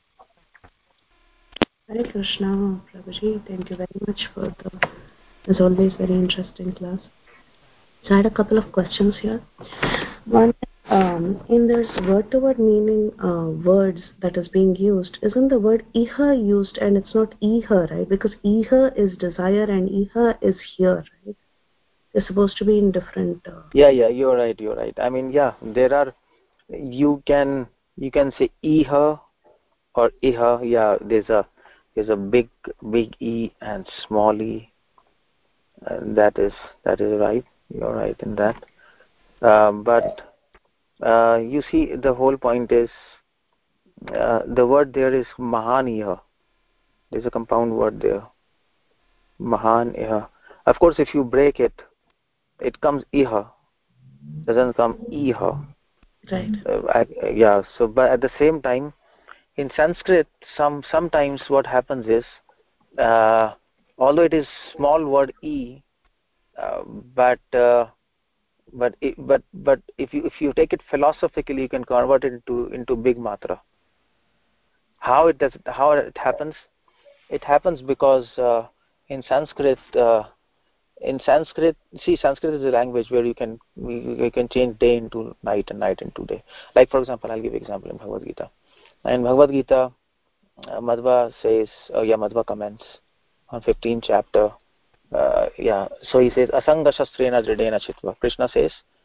Hare Krishna, Prabhuji. Thank you very much for the, as always, very interesting class. So I had a couple of questions here. One, um, in this word-to-word meaning uh, words that is being used, isn't the word iha used and it's not iha, right? Because iha is desire and iha is here, right? They're supposed to be in different... Uh... Yeah, yeah, you're right, you're right. I mean, yeah, there are, you can, you can say iha or iha, yeah, there's a, there's a big, big E and small e. And that is, that is right. You're right in that. Uh, but uh, you see, the whole point is uh, the word there is mahan iha. There's a compound word there. Mahan iha. Of course, if you break it, it comes iha. Doesn't come iha. Right. Uh, I, yeah. So, but at the same time, in Sanskrit, some sometimes what happens is, uh, although it is small word e, uh, but uh, but it, but but if you if you take it philosophically, you can convert it into into big matra. How it does how it happens? It happens because uh, in Sanskrit, uh, in Sanskrit, see, Sanskrit is a language where you can you can change day into night and night into day. Like for example, I'll give you an example in Bhagavad Gita. In Bhagavad Gita, uh, Madhva says, oh yeah, Madhva comments on fifteenth chapter. Uh, yeah, so he says, Asanga shastrena dridena chitva. Krishna says,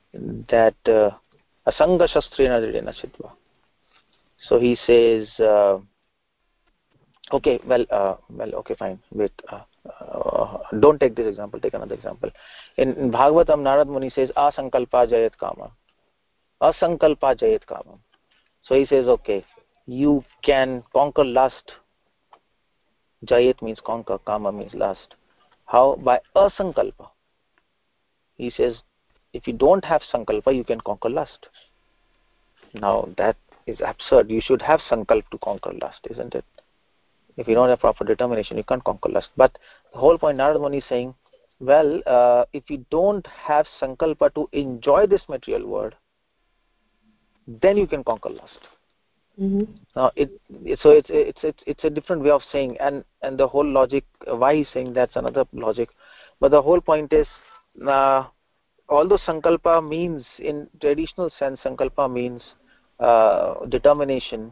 that uh, asanga shastrena dridena chitva. So he says, uh, okay, well, uh, well, okay, fine. Wait, uh, uh, don't take this example. Take another example. In, in Bhagavatam, Narad Muni says, "Asankalpa jayat kama." Asankalpa jayat kama. So he says, okay, you can conquer lust. Jayat means conquer, kama means lust. How? By asankalpa. He says, if you don't have sankalpa, you can conquer lust. Now that is absurd. You should have sankalpa to conquer lust, isn't it? If you don't have proper determination, you can't conquer lust. But the whole point, Narad Muni is saying, well, uh, if you don't have sankalpa to enjoy this material world, then you can conquer lust. Mm-hmm. Now, it, so it's it's it's it's a different way of saying, and and the whole logic. Why he's saying that's another logic, but the whole point is, uh, although sankalpa means in traditional sense, sankalpa means uh, determination,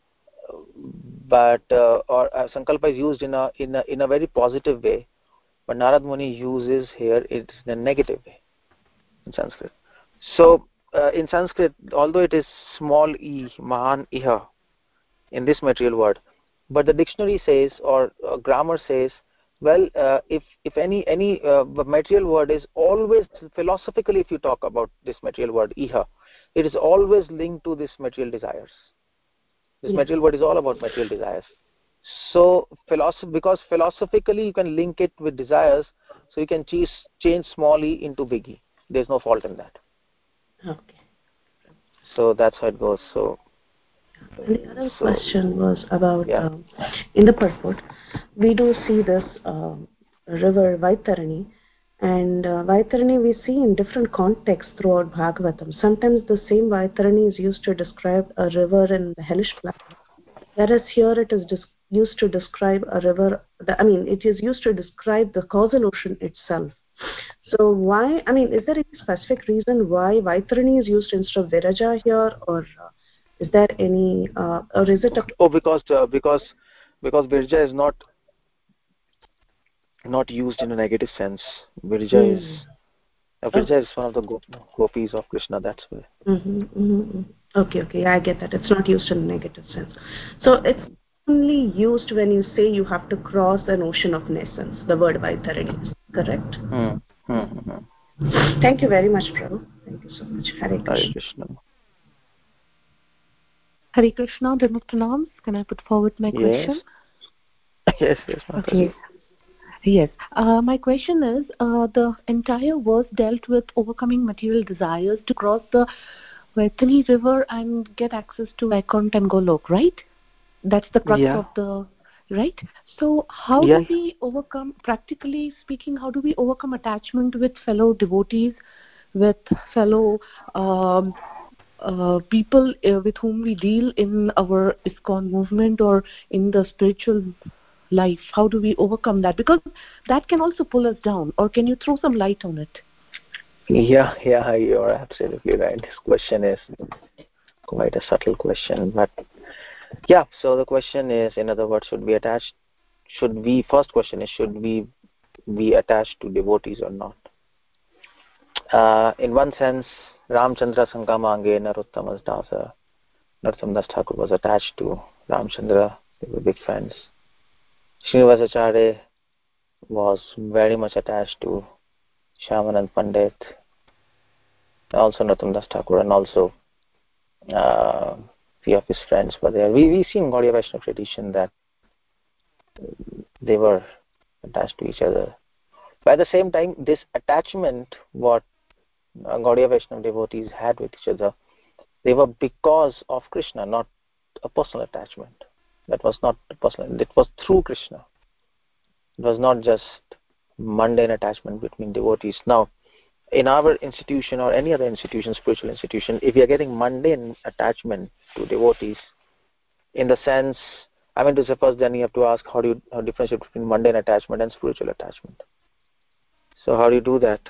but uh, or uh, sankalpa is used in a in a in a very positive way, but Narad Muni uses here it in a negative way in Sanskrit. So uh, in Sanskrit, although it is small e, mahan iha, in this material world, but the dictionary says, or uh, grammar says, well, uh, if if any any uh, material word is always, philosophically, if you talk about this material word iha, it is always linked to this material desires. This Yeah. material word is all about material desires. So philosophy, because philosophically you can link it with desires, so you can change change small e into big E. There's no fault in that. Okay. So that's how it goes. So. And the other So, question was about, yeah. um, in the purport, we do see this um, river Vaitarani, and uh, Vaitarani we see in different contexts throughout Bhagavatam. Sometimes the same Vaitarani is used to describe a river in the hellish planet, whereas here it is dis- used to describe a river, the, I mean, it is used to describe the causal ocean itself. So why, I mean, is there any specific reason why Vaitarani is used instead of Viraja here, or uh, is there any, uh, or is it a... Oh, because uh, because because Virja is not not used in a negative sense. Virja Mm. is uh, Virja Oh. is one of the go- gopis of Krishna. That's why. Mm-hmm, mm-hmm. Okay, okay, I get that. It's not used in a negative sense. So it's only used when you say you have to cross an ocean of nescience, the word Vaitarani, correct? Hmm. Hmm. Hmm. Thank you very much, Prabhu. Thank you so much. Hare Krishna. Hare Krishna. Hare Krishna, Dharma Pranams. Can I put forward my Yes. question? Yes, yes. Okay. Yes. Uh, my question is, uh, the entire verse dealt with overcoming material desires to cross the Vaitani river and get access to Vaikuntha and Golok, right? That's the crux Yeah. of the, right? So how Yeah. do we overcome, practically speaking, how do we overcome attachment with fellow devotees, with fellow um, uh, people uh, with whom we deal in our ISKCON movement or in the spiritual life? How do we overcome that? Because that can also pull us down. Or can you throw some light on it? Yeah, yeah, you're absolutely right. This question is quite a subtle question, but yeah. So the question is, in other words, should we attach? Should we? First question is, should we be attached to devotees or not? Uh, in one sense, Ramchandra Sankamange Narottam Dasa, Narottam Das Thakur was attached to Ramchandra. They were big friends. Srinivasacharya was very much attached to Shyamanand Pandit, also Narottam Das Thakur, and also uh, few of his friends were there. We we see in Gaudiya Vaishnava tradition that they were attached to each other. But at the same time, this attachment, what uh, Gaudiya Vaishnava devotees had with each other, they were because of Krishna, not a personal attachment. That was not personal. It was through Krishna. It was not just mundane attachment between devotees. Now, in our institution or any other institution, spiritual institution, if we are getting mundane attachment to devotees, in the sense, I mean to suppose, then you have to ask how do you how differentiate between mundane attachment and spiritual attachment. So how do you do that?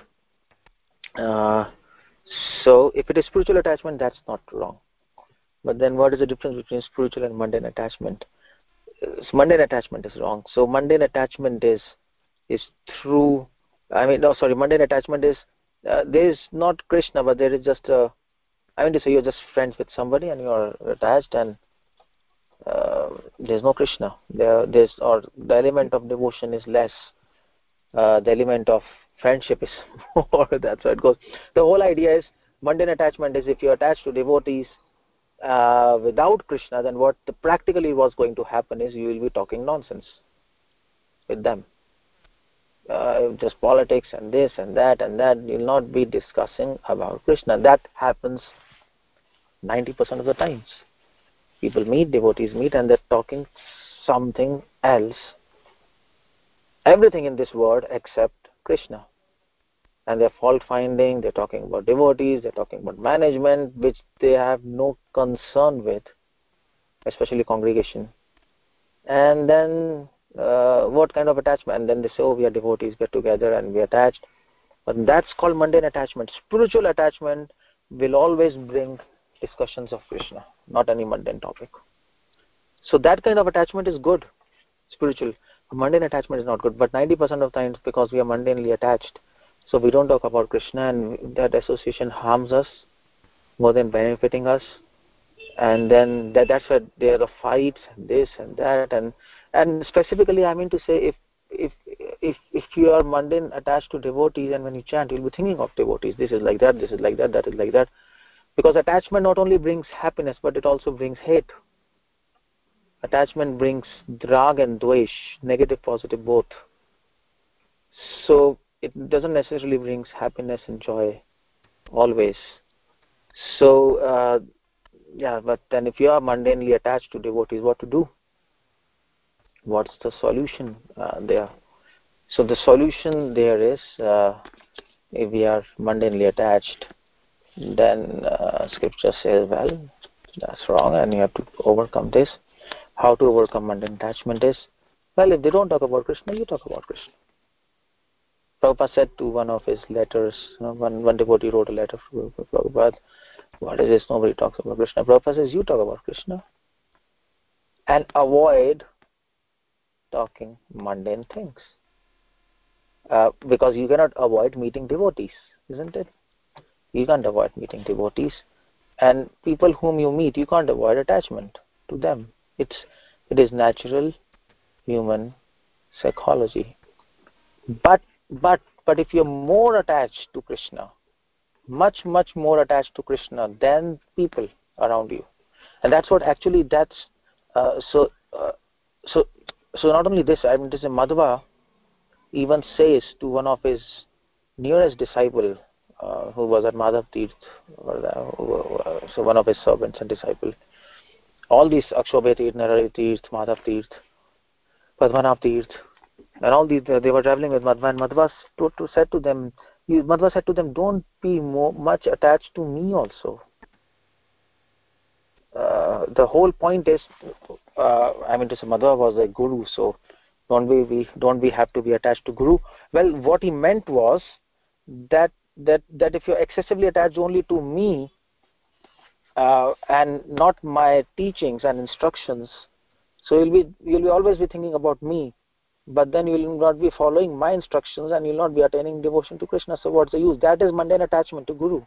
Uh, so if it is spiritual attachment, that's not wrong. But then what is the difference between spiritual and mundane attachment? Uh, mundane attachment is wrong. So mundane attachment is is through, I mean, no, sorry, mundane attachment is uh, there is not Krishna, but there is just a, I mean to say you're just friends with somebody and you're attached, and uh, there's no Krishna. There, there's or the element of devotion is less. Uh, the element of friendship is more. That's how it goes. The whole idea is mundane attachment is if you're attached to devotees uh, without Krishna, then what the, practically what's going to happen is you will be talking nonsense with them. Uh, just politics and this and that and that. You'll not be discussing about Krishna. That happens ninety percent of the times. People meet, devotees meet, and they're talking something else. Everything in this world except Krishna. And they're fault finding, they're talking about devotees, they're talking about management, which they have no concern with, especially congregation. And then uh, what kind of attachment? And then they say, oh, we are devotees, we're together and we're attached. But that's called mundane attachment. Spiritual attachment will always bring discussions of Krishna, not any mundane topic. So that kind of attachment is good, spiritual. Mundane attachment is not good, but ninety percent of times because we are mundanely attached, so we don't talk about Krishna, and that association harms us more than benefiting us. And then that, that's why there are the fights and this and that, and and specifically I mean to say if if if if you are mundane attached to devotees, and when you chant you'll be thinking of devotees, this is like that, this is like that, that is like that, because attachment not only brings happiness but it also brings hate. Attachment brings drag and dvesh, negative, positive, both. So it doesn't necessarily brings happiness and joy always. So uh, yeah, but then if you are mundanely attached to devotees, what to do? What's the solution uh, there? So the solution there is, uh, if we are mundanely attached, then uh, scripture says, well, that's wrong and you have to overcome this. How to overcome mundane attachment is, well, if they don't talk about Krishna, you talk about Krishna. Prabhupada said to one of his letters, you know, one, one devotee wrote a letter for Prabhupada, what is this? Nobody talks about Krishna. Prabhupada says, you talk about Krishna and avoid talking mundane things. Uh, because you cannot avoid meeting devotees, isn't it? You can't avoid meeting devotees. And people whom you meet, you can't avoid attachment to them. It's, it is natural human psychology. But, but, but if you're more attached to Krishna, much, much more attached to Krishna than people around you, and that's what actually that's, uh, so, uh, so, so not only this, I mean, this is Madhva even says to one of his nearest disciple, uh, who was at Madhav Tirth, or the, uh, so one of his servants and disciple, all these Akshobhya Tirth, Narari Tirth, Madhav Tirth, Padmanabh Tirth, and all these, they were traveling with Madhva, and Madhva to, to said to them, Madhva said to them, don't be more, much attached to me also. Uh, the whole point is, uh, I mean to say, Madhva was a guru, so don't we, we don't we have to be attached to guru? Well, what he meant was that that that if you're excessively attached only to me uh, and not my teachings and instructions, so you'll be you'll be always be thinking about me, but then you will not be following my instructions and you'll not be attaining devotion to Krishna. So what's the use? That is mundane attachment to guru.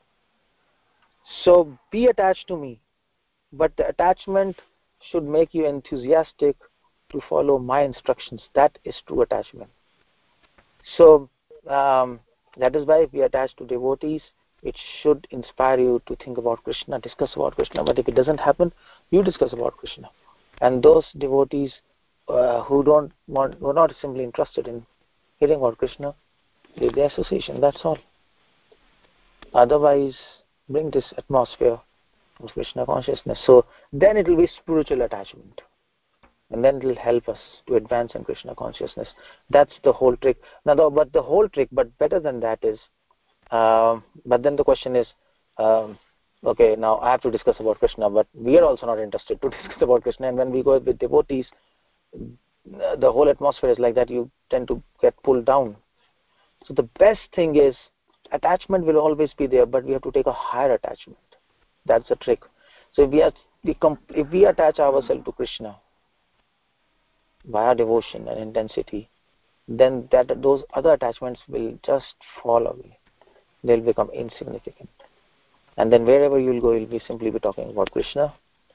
So be attached to me, but the attachment should make you enthusiastic to follow my instructions. That is true attachment. So um, that is why if we attach to devotees, it should inspire you to think about Krishna, discuss about Krishna. But if it doesn't happen, you discuss about Krishna. And those devotees uh, who don't want, who are not simply interested in hearing about Krishna, leave the association. That's all. Otherwise, bring this atmosphere of Krishna consciousness. So then it will be spiritual attachment. And then it will help us to advance in Krishna consciousness. That's the whole trick. Now, the, but the whole trick, but better than that is, uh, but then the question is, um, okay, now I have to discuss about Krishna, but we are also not interested to discuss about Krishna. And when we go with devotees, the whole atmosphere is like that. You tend to get pulled down. So the best thing is, attachment will always be there, but we have to take a higher attachment. That's the trick. So if we, are, if we attach ourselves to Krishna via devotion and intensity, then that those other attachments will just fall away. they'll become insignificant. And then wherever you'll go, you'll be simply be talking about Krishna,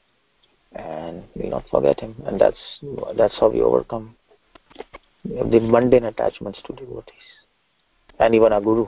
and you'll not forget him. And that's that's how we overcome the mundane attachments to devotees, and even our guru.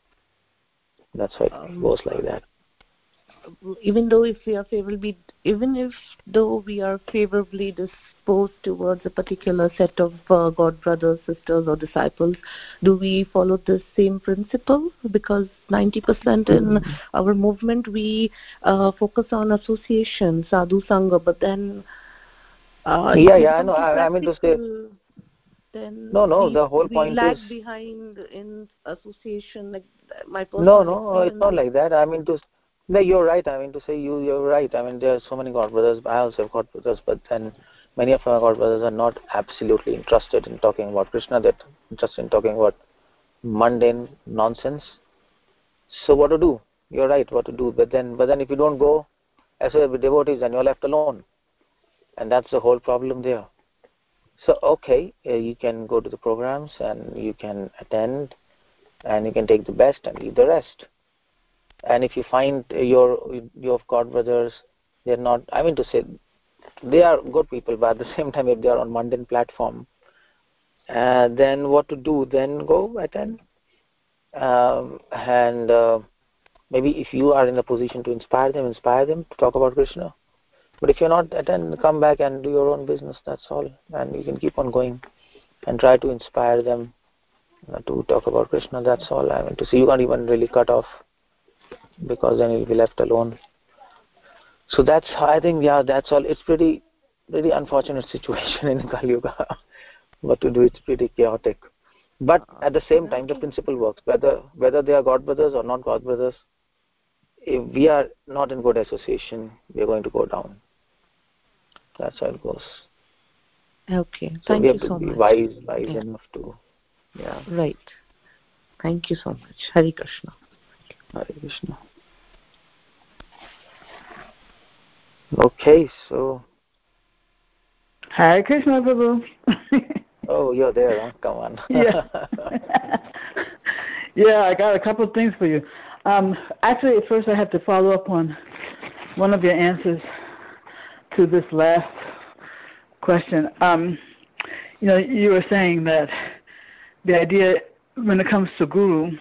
That's why it Um, goes like that. even though if we are favorably, even if though we are favorably disposed towards a particular set of uh, god brothers, sisters, or disciples, do we follow the same principle? Because ninety percent in our movement we uh, focus on association, sadhu sangha, but then uh, Yeah, if yeah, it I know. comes to I, I mean to say, practical, then no, no. we The whole we point lag is, behind in association. Like my no, personal no. It's experience not is, like that. I mean to, no, you're right. I mean to say, you, you're right. I mean, there are so many god brothers. I also have god brothers, but then many of our god brothers are not absolutely interested in talking about Krishna. They're interested in talking about mundane nonsense. So what to do? You're right. What to do? But then, but then, if you don't go as a devotees, then you're left alone, and that's the whole problem there. So okay, uh, you can go to the programs and you can attend, and you can take the best and leave the rest. And if you find your your god brothers, they're not. I mean to say, they are good people, but at the same time, if they are on mundane platform, uh, then what to do? Then go attend, um, and uh, maybe if you are in a position to inspire them, inspire them to talk about Krishna. But if you're not, attend, come back and do your own business. That's all, and you can keep on going and try to inspire them uh, to talk about Krishna. That's all. I mean to say, you can't even really cut off, because then you'll be left alone. So that's, I think, yeah, that's all. It's pretty, pretty unfortunate situation in Kali Yuga. What to do? It's pretty chaotic. But at the same time, the principle works. Whether whether they are god brothers or not god brothers, if we are not in good association, we are going to go down. That's how it goes. okay. So Thank we you have to so be much. wise, wise Yeah. enough to, yeah. Right. Thank you so much. Hare Krishna. Hare Krishna. Okay, so. Hare Krishna, Prabhu. Oh, you're there, huh? Come on. Yeah. Yeah, I got a couple of things for you. Um, actually, at first I have to follow up on one of your answers to this last question. Um, you know, you were saying that the idea when it comes to guru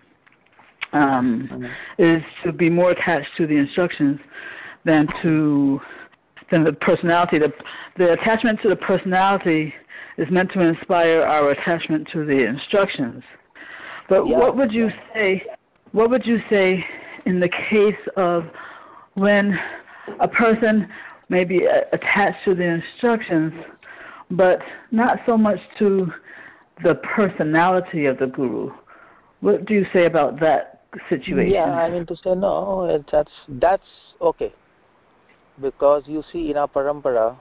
um, mm-hmm. is to be more attached to the instructions than to than the personality. The, the attachment to the personality is meant to inspire our attachment to the instructions. But yeah, what would you yeah. say? What would you say in the case of when a person may be attached to the instructions, but not so much to the personality of the guru? What do you say about that situation? Yeah, I mean to say, no, it, that's that's okay. Because you see, in our parampara,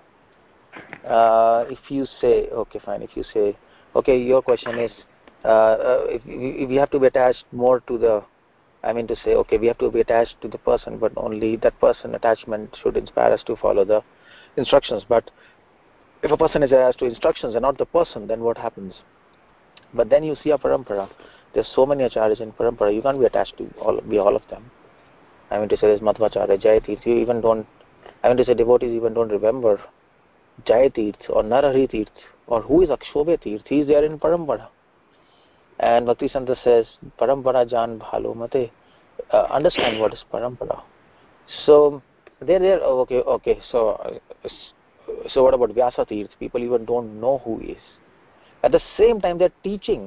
uh, if you say, okay, fine, if you say, okay, your question is, uh, uh, if, if we have to be attached more to the, I mean to say, okay, we have to be attached to the person, but only that person attachment should inspire us to follow the instructions. But if a person is attached to instructions and not the person, then what happens? But then you see a parampara. There's so many acharyas in parampara, you can't be attached to all, be all of them. I mean to say, there's Madhvacharya, Jayatirth, you even don't, I mean to say, devotees even don't remember Jayatirth or Narahari Tirth or who is Akshobhya Tirth. He is there in parampara. And Bhaktisanta says, parampara jan bhalo mate. Uh, understand what is parampara. So, they're there, oh, okay, okay, so, uh, so what about Vyasa Tirth? People even don't know who he is. At the same time, their teachings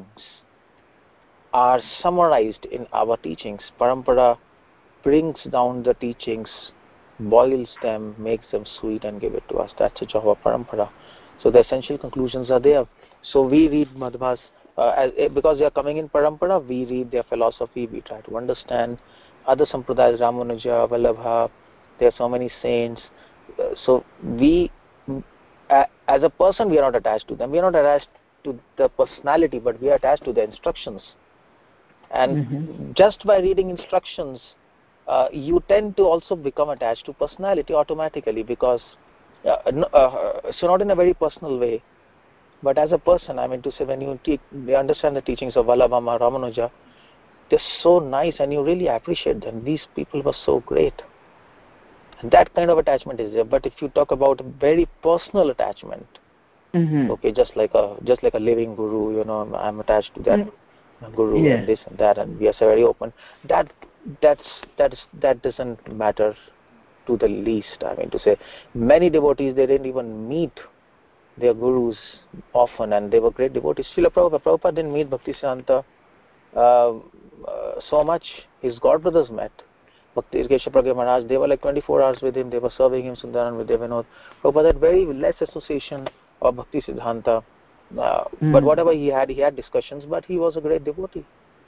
are summarized in our teachings. Parampara brings down the teachings, boils them, makes them sweet and give it to us. That's the job of parampara. So the essential conclusions are there. So we read Madhvas, uh, as, because they are coming in parampara, we read their philosophy, we try to understand other sampradayas, Ramanuja, Vallabha, there are so many saints. Uh, so we, uh, as a person, we are not attached to them. We are not attached to the personality, but we are attached to the instructions. And mm-hmm. just by reading instructions, uh, you tend to also become attached to personality automatically, because, uh, uh, so not in a very personal way, but as a person, I mean to say, when you te- understand the teachings of Vallabhama, Ramanuja, they're so nice and you really appreciate them. These people were so great. And that kind of attachment is there. But if you talk about very personal attachment, mm-hmm. okay, just like a just like a living guru, you know, I'm, I'm attached to that mm-hmm. guru yeah. and this and that, and we are very open. That that's that's that doesn't matter to the least. I mean to say, many devotees, they didn't even meet their gurus often, and they were great devotees. Srila Prabhupada, Prabhupada didn't meet Bhaktisiddhanta uh, uh, so much. His godbrothers met. Bhakti Keshav Pragya Maharaj, they were like twenty-four hours with him. They were serving him Sundaran with Devanod. Prabhupada had very less association of Bhakti Siddhanta. Uh, mm. But whatever he had, he had discussions, but he was a great devotee.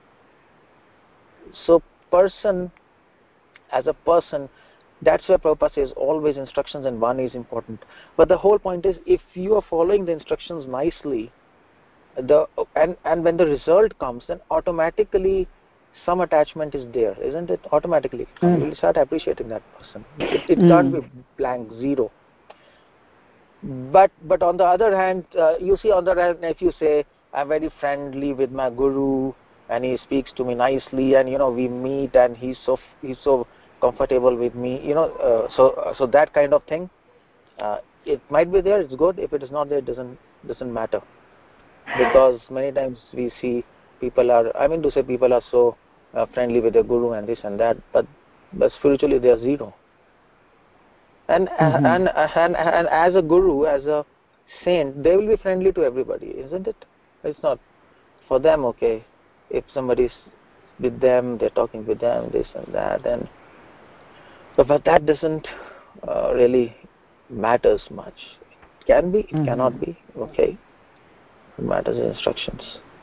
So person, as a person, that's where Prabhupada says always instructions and Vani is important. But the whole point is, if you are following the instructions nicely, the and, and when the result comes, then automatically some attachment is there, isn't it? Automatically. Mm. You will start appreciating that person. It, it mm. can't be blank, zero. But but on the other hand, uh, you see, on the other hand, if you say, I'm very friendly with my guru, and he speaks to me nicely, and, you know, we meet, and he's so he's so comfortable with me, you know, uh, so uh, so that kind of thing, uh, it might be there, it's good. If it is not there, it doesn't doesn't matter, because many times we see people are, I mean to say, people are so uh, friendly with their guru and this and that, but but spiritually they are zero. And, mm-hmm. and and and as a guru, as a saint, they will be friendly to everybody, isn't it? It's not for them, okay, if somebody's with them, they're talking with them, this and that, and but, but that doesn't uh, really matters much. It can be, it mm-hmm. cannot be, okay. It matters in instructions.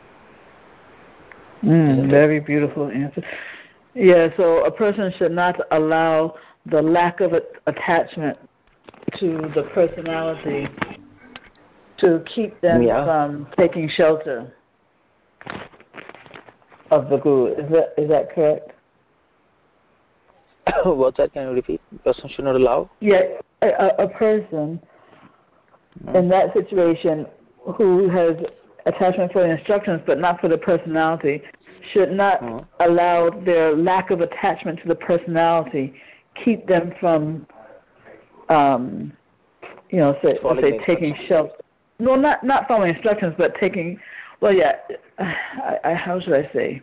Mm, very beautiful answer. Yeah, so a person should not allow the lack of attachment to the personality to keep them yeah. from taking shelter of the guru. Is that is that correct? What's that? Can you repeat? A person should not allow? Yeah, a, a person mm. in that situation who has attachment for the instructions but not for the personality should not mm. allow their lack of attachment to the personality keep them from, um, you know, say, say taking shelter. No, not not following instructions, but taking. Well, yeah. I, I, how should I say?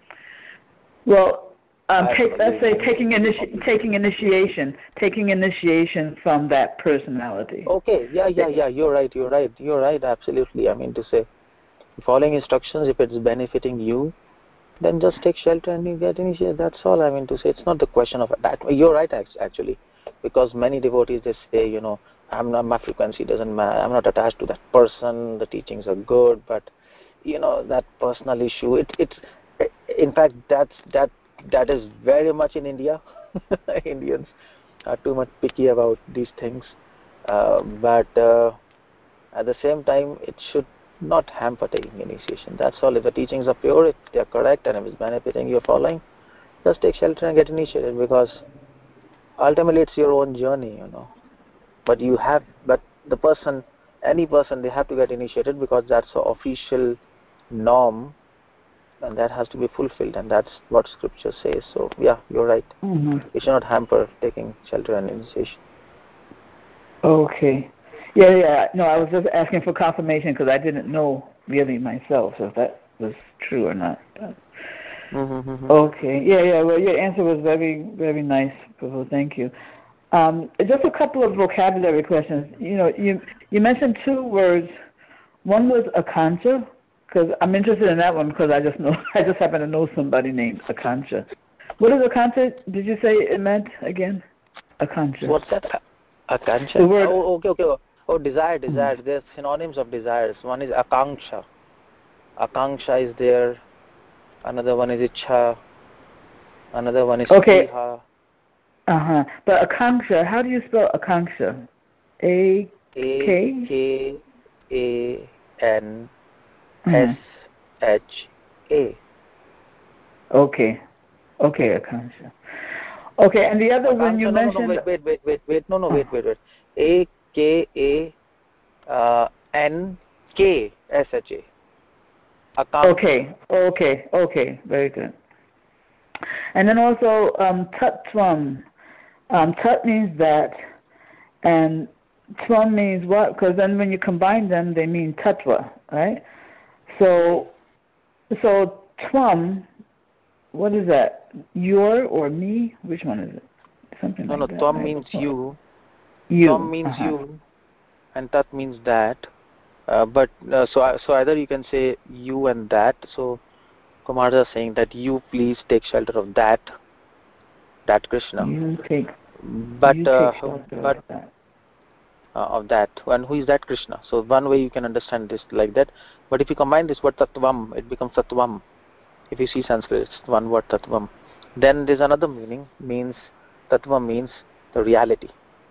Well, um, take, let's say taking initi- taking initiation, taking initiation from that personality. Okay. Yeah, yeah, yeah. You're right. You're right. You're right. Absolutely. I mean to say, following instructions, if it's benefiting you, then just take shelter and you get initiated. That's all. I mean to say, it's not the question of that. You're right, actually, because many devotees, they say, you know, I'm not, my frequency doesn't matter. I'm not attached to that person. The teachings are good, but you know, that personal issue. It, it's in fact that's that that is very much in India. Indians are too much picky about these things, uh, but uh, at the same time, it should not hamper taking initiation. That's all. If the teachings are pure, if they are correct, and if it's benefiting you're following, just take shelter and get initiated, because ultimately it's your own journey, you know. But you have, but the person, any person, they have to get initiated because that's the official norm, and that has to be fulfilled, and that's what Scripture says. So yeah, you're right. Mm-hmm. It should not hamper taking shelter and initiation. Okay. Yeah, yeah. No, I was just asking for confirmation because I didn't know really myself if that was true or not. Mm-hmm. Okay. Yeah, yeah. Well, your answer was very, very nice, Prabhu. Thank you. Um, just a couple of vocabulary questions. You know, you you mentioned two words. One was Akanksha, because I'm interested in that one because I just know I just happen to know somebody named Akanksha. What is Akanksha? Did you say it meant again? Akanksha. What's that? Akanksha. The word. Oh, okay, okay. Oh, desire, desire. Hmm. There's synonyms of desires. One is Akanksha. Akanksha is there. Another one is Ichha. Another one is okay. Priha. Uh-huh. But Akanksha, how do you spell Akanksha? A K? A K A N S H A. Okay. Okay, Akanksha. Okay, and the other Akanksha, one you no, mentioned... No, no, wait, wait, wait, wait, wait. No, no, wait, wait, wait. A K A N K S H A. Akanksha. Okay, okay, okay. Very good. And then also um, Tattvam. Um, tat means that, and Tvam means what? Because then when you combine them, they mean Tattva, right? So, so Tvam, what is that? Your or me? Which one is it? Something no, like no, that. No, Tvam right? means you. You. Tvam means uh-huh. you, and Tat means that. Uh, but uh, so so either you can say you and that. So Kumarda is saying that you please take shelter of that, that Krishna. You take. But you uh, take shelter but of that. Uh, of that, and who is that Krishna? So one way you can understand this like that. But if you combine this word Tattvam, it becomes Tattvam. If you see Sanskrit, it's one word Tattvam. Then there's another meaning. Means Tattvam means the reality.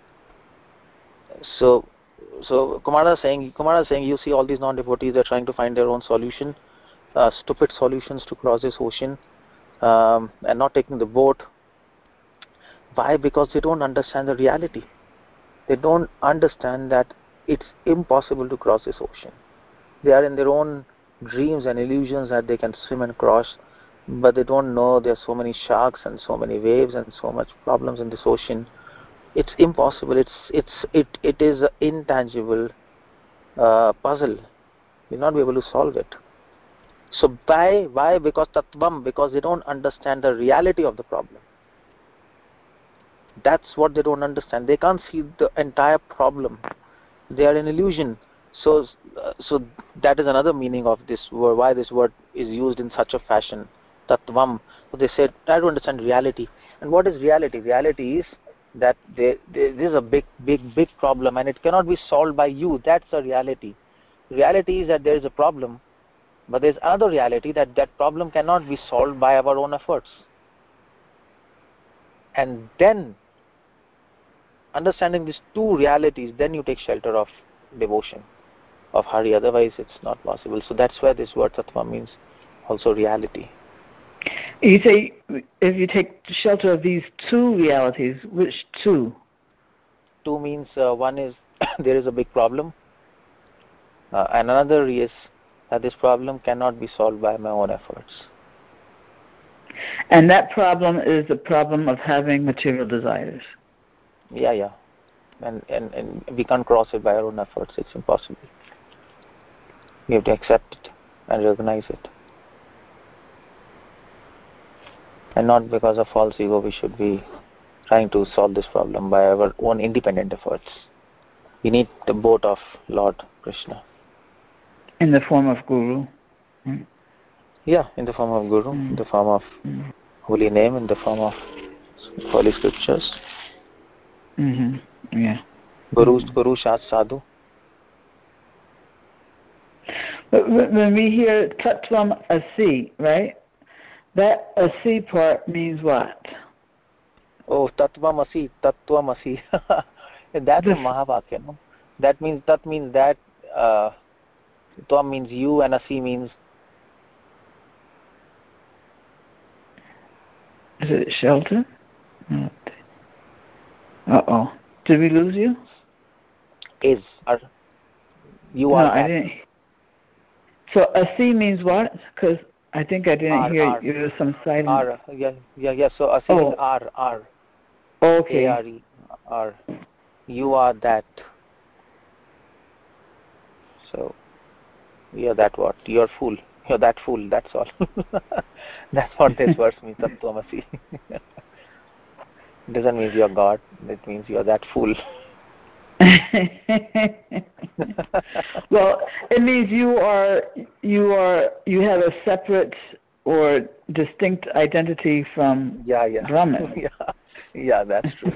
So. So Kumara is saying, Kumara is saying, you see all these non-devotees are trying to find their own solution, uh, stupid solutions to cross this ocean, um, and not taking the boat. Why? Because they don't understand the reality. They don't understand that it's impossible to cross this ocean. They are in their own dreams and illusions that they can swim and cross, but they don't know there are so many sharks and so many waves and so much problems in this ocean. It's impossible. It's it's it it is an intangible uh, puzzle. You'll not be able to solve it. So why why? Because Tattvam, because they don't understand the reality of the problem. That's what they don't understand. They can't see the entire problem. They are in illusion. So uh, so that is another meaning of this word. Why this word is used in such a fashion, Tattvam. So they said, try to understand reality. And what is reality? Reality is that there, there, this is a big, big, big problem, and it cannot be solved by you. That's the reality. Reality is that there is a problem, but there's another reality that that problem cannot be solved by our own efforts. And then, understanding these two realities, then you take shelter of devotion, of Hari. Otherwise, it's not possible. So that's why this word Tattva means also reality. You say if you take shelter of these two realities, which two? Two means uh, one is there is a big problem, uh, and another is that this problem cannot be solved by my own efforts. And that problem is the problem of having material desires. Yeah, yeah. And, and, and we can't cross it by our own efforts. It's impossible. We have to accept it and recognize it. And not because of false ego we should be trying to solve this problem by our own independent efforts. We need the boat of Lord Krishna. In the form of Guru. Mm. Yeah, in the form of Guru, mm. in the form of mm. holy name, in the form of holy scriptures. Mm-hmm. Yeah. Guru, mm-hmm. Guru, Shast, Sadhu. But when we hear Tattvam Asi, right? That Asi part means what? Oh, Tattvam Asi, Tattvam Asi. That's a Mahavakya, no? That means, that means that, uh, Tvam means you and Asi means... Is it shelter? Uh-oh. Did we lose you? Is. Or you no, are I that. didn't. So Asi means what? Because I think I didn't R, hear R. you. There was some silence. R, yeah, yeah, yeah. So Asi oh. means R, R. Okay. A R E, R. You are that. So, you're that what? You're fool. You're that fool, that's all. That's what this verse means, Tattvamasi. It doesn't mean you're God. It means you're that fool. Well, it means you are you are you have a separate or distinct identity from yeah, yeah. Brahman. yeah, yeah, that's true.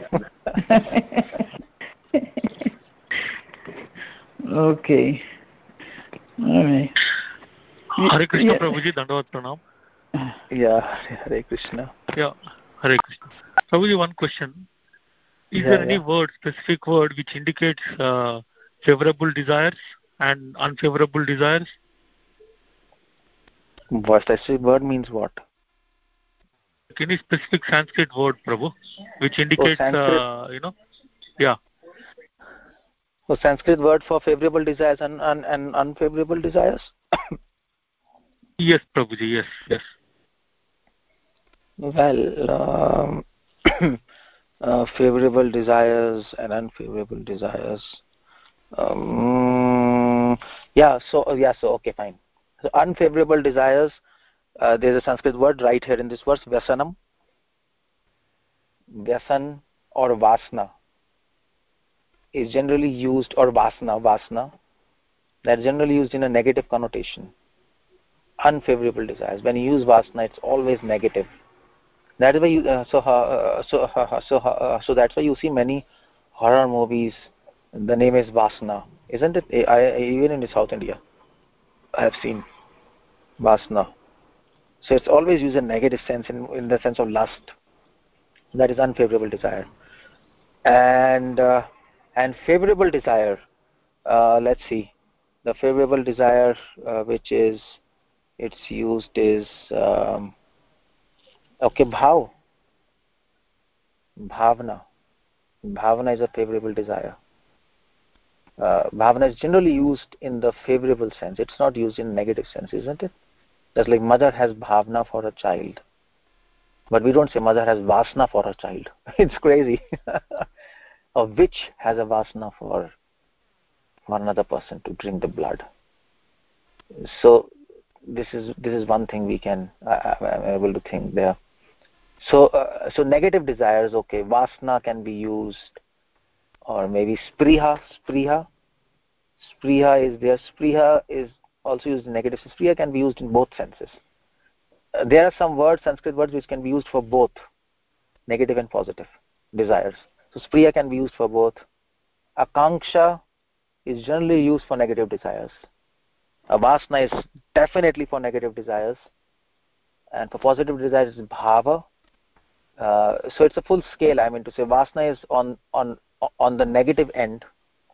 Okay. All right. Hare Krishna, yeah. Prabhuji, Dandavat Pranam. Yeah, Hare Krishna. Yeah, Hare Krishna. Prabhuji, one question. Is yeah, there any yeah. word, specific word, which indicates uh, favorable desires and unfavorable desires? What specific word means what? Any specific Sanskrit word, Prabhu, which indicates, oh, uh, you know, yeah. So Sanskrit word for favorable desires and, and, and unfavorable desires? Yes, Prabhuji, yes, yes. Well, um, uh, favorable desires and unfavorable desires. Um, yeah. So uh, yeah. So okay, fine. So unfavorable desires. Uh, there's a Sanskrit word right here in this verse, vyasanam, vyasan or vasna is generally used, or vasna, vasna, that's generally used in a negative connotation. Unfavorable desires. When you use vasna, it's always negative. That is why you, uh, so uh, so uh, so uh, so that's why you see many horror movies. The name is Vasna, isn't it? I, I, even in South India, I have seen Vasna. So it's always used in negative sense, in, in the sense of lust. That is unfavorable desire. And uh, and favorable desire. Uh, let's see. The favorable desire, uh, which is it's used is um, okay, bhav. Bhavana. Bhavana is a favorable desire. Uh, bhavana is generally used in the favorable sense. It's not used in negative sense, isn't it? That's like mother has bhavana for a child. But we don't say mother has vasna for a child. It's crazy. A witch has a vasna for, for another person to drink the blood. So this is this is one thing we can I, I'm able to think there. So uh, so negative desires, okay, vasna can be used, or maybe spriha, spriha. Spriha is there. Spriha is also used in negative. Spriha can be used in both senses. Uh, there are some words, Sanskrit words, which can be used for both negative and positive desires. So spriya can be used for both. Akanksha is generally used for negative desires. A vasna is definitely for negative desires, and for positive desires is bhava. Uh, so it's a full scale. I mean to say, vasna is on on on the negative end,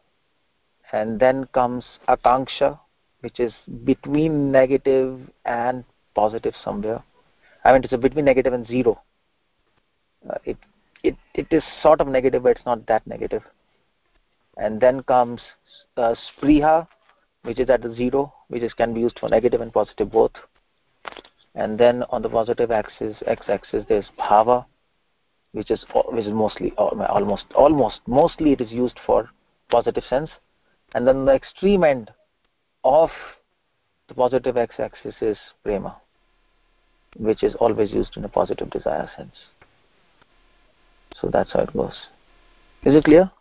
and then comes akanksha, which is between negative and positive somewhere. I mean to say between negative and zero. Uh, it it it is sort of negative, but it's not that negative. And then comes uh, spriha, which is at the zero, which is can be used for negative and positive both. And then on the positive axis, x-axis, there's bhava, which is which is mostly almost almost mostly it is used for positive sense. And then the extreme end of the positive x-axis is prema, which is always used in a positive desire sense. So that's how it goes. Is it clear?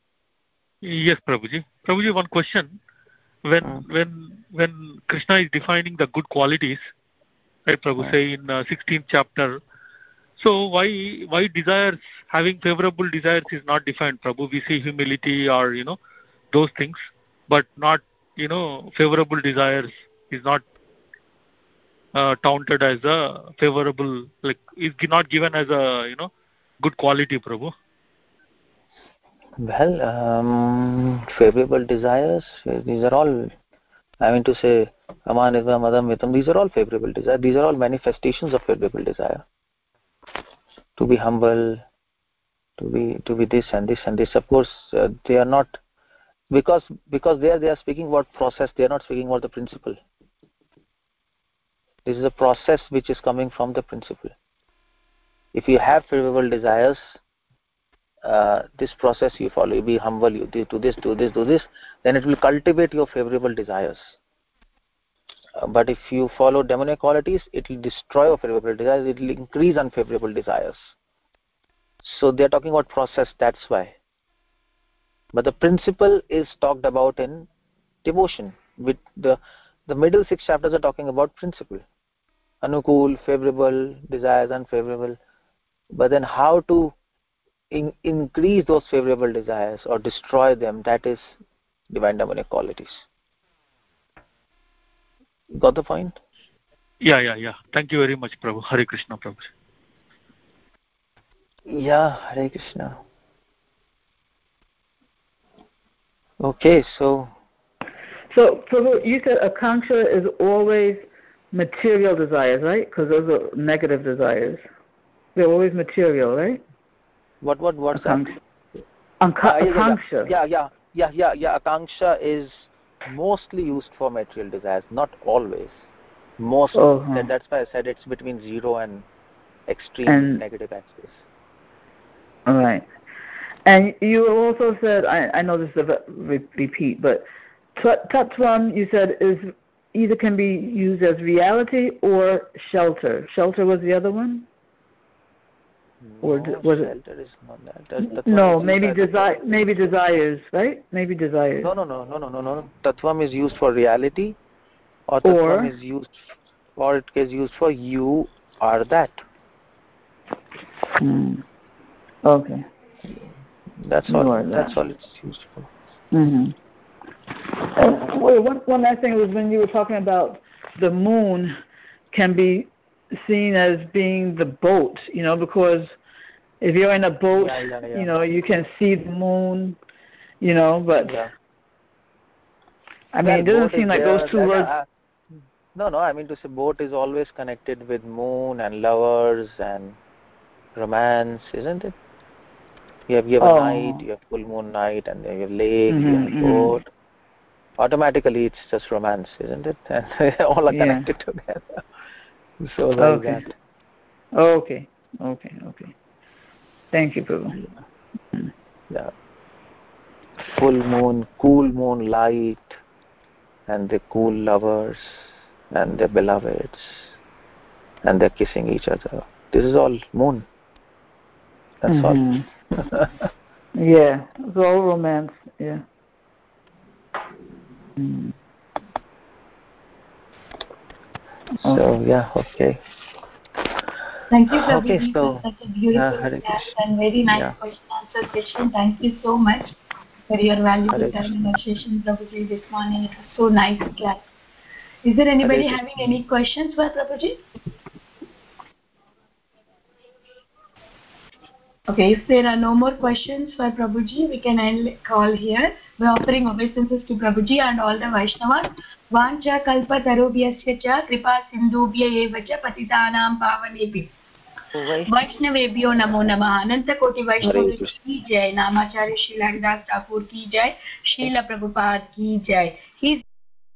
Yes, Prabhuji. Prabhuji, one question. When Hmm. when when Krishna is defining the good qualities, right, Prabhu, Hmm. say in uh, sixteenth chapter, so why why desires, having favorable desires is not defined, Prabhu? We see humility or, you know, those things, but not, you know, favorable desires is not uh, counted as a favorable, like, is not given as a, you know, good quality, Prabhu. Well, um, favorable desires, these are all, I mean to say, Amanidva, Madam, Mitam, these are all favorable desires. These are all manifestations of favorable desire. To be humble, to be to be this and this and this. Of course, uh, they are not, because because there they are speaking about process. They are not speaking about the principle. This is a process which is coming from the principle. If you have favorable desires, uh, this process you follow, you be humble, you do this, do this, do this, then it will cultivate your favorable desires. Uh, but if you follow demonic qualities, it will destroy your favorable desires, it will increase unfavorable desires. So they are talking about process, that's why. But the principle is talked about in devotion. With the the middle six chapters are talking about principle. Anukul, favorable, desires, unfavorable. But then how to in, increase those favorable desires or destroy them, that is divine demonic qualities. Got the point? Yeah, yeah, yeah. Thank you very much, Prabhu. Hare Krishna, Prabhu. Yeah, Hare Krishna. Okay, so So, Prabhu, you said akanksha is always material desires, right? Because those are negative desires. They're always material, right? what what what's Akanksha. that? Anka- Uh, yeah, yeah, akanksha. yeah, yeah, yeah, yeah, yeah. Akanksha is mostly used for material desires, not always. Mostly. Oh, huh. That that's why I said it's between zero and extreme and, negative axis. All right. And you also said, I, I know this is a re- repeat, but tattvam, you said, is either can be used as reality or shelter. Shelter was the other one? No, or was shelter it? is not that. that, that no, maybe desi- maybe desires, right? Maybe desires. No, no, no, no, no, no, no. Tattvam is used for reality, or tattvam or, is used, or it is used for you are that. Hmm. Okay. That's all. That's all it's used for. Mm-hmm. And wait, one, one last thing was when you were talking about the moon can be seen as being the boat, you know, because if you're in a boat, yeah, yeah, yeah. you know, you can see the moon, you know, but yeah. I mean, well, it doesn't seem like there, those two words. Uh, no, no, I mean to say boat is always connected with moon and lovers and romance, isn't it? You have, you have oh. a night, you have full moon night, and you have lake, mm-hmm, you have mm-hmm. boat. Automatically, it's just romance, isn't it? And all are yeah. connected together. So there okay. is that. Okay, okay, okay. Thank you, Prabhu. Yeah. yeah. Full moon, cool moonlight, and the cool lovers, and their beloveds, and they're kissing each other. This is all moon. That's mm-hmm. all. yeah, it's all romance. Yeah. Mm. So okay. yeah, okay. Thank you, Prabhuji, okay, so, for such a beautiful yeah, class and very nice yeah. question answer session. Thank you so much for your valuable Hare time and association, Prabhuji, this morning. It was so nice class. Is there anybody Hare having any questions for Prabhuji? Okay, if there are no more questions for Prabhuji, we can end call here. We are offering obeisances to Prabhuji and all the Vaishnavas. Vancha kalpa tarobhyasya cha kripa sindhubhya eva cha patitanam pavanebhi. वैष्णवेभ्यो नमो नमः अनंत कोटि वैष्णव की जय नामाचार्य श्री हरिदास ठाकुर की जय श्रील प्रभुपाद की जय.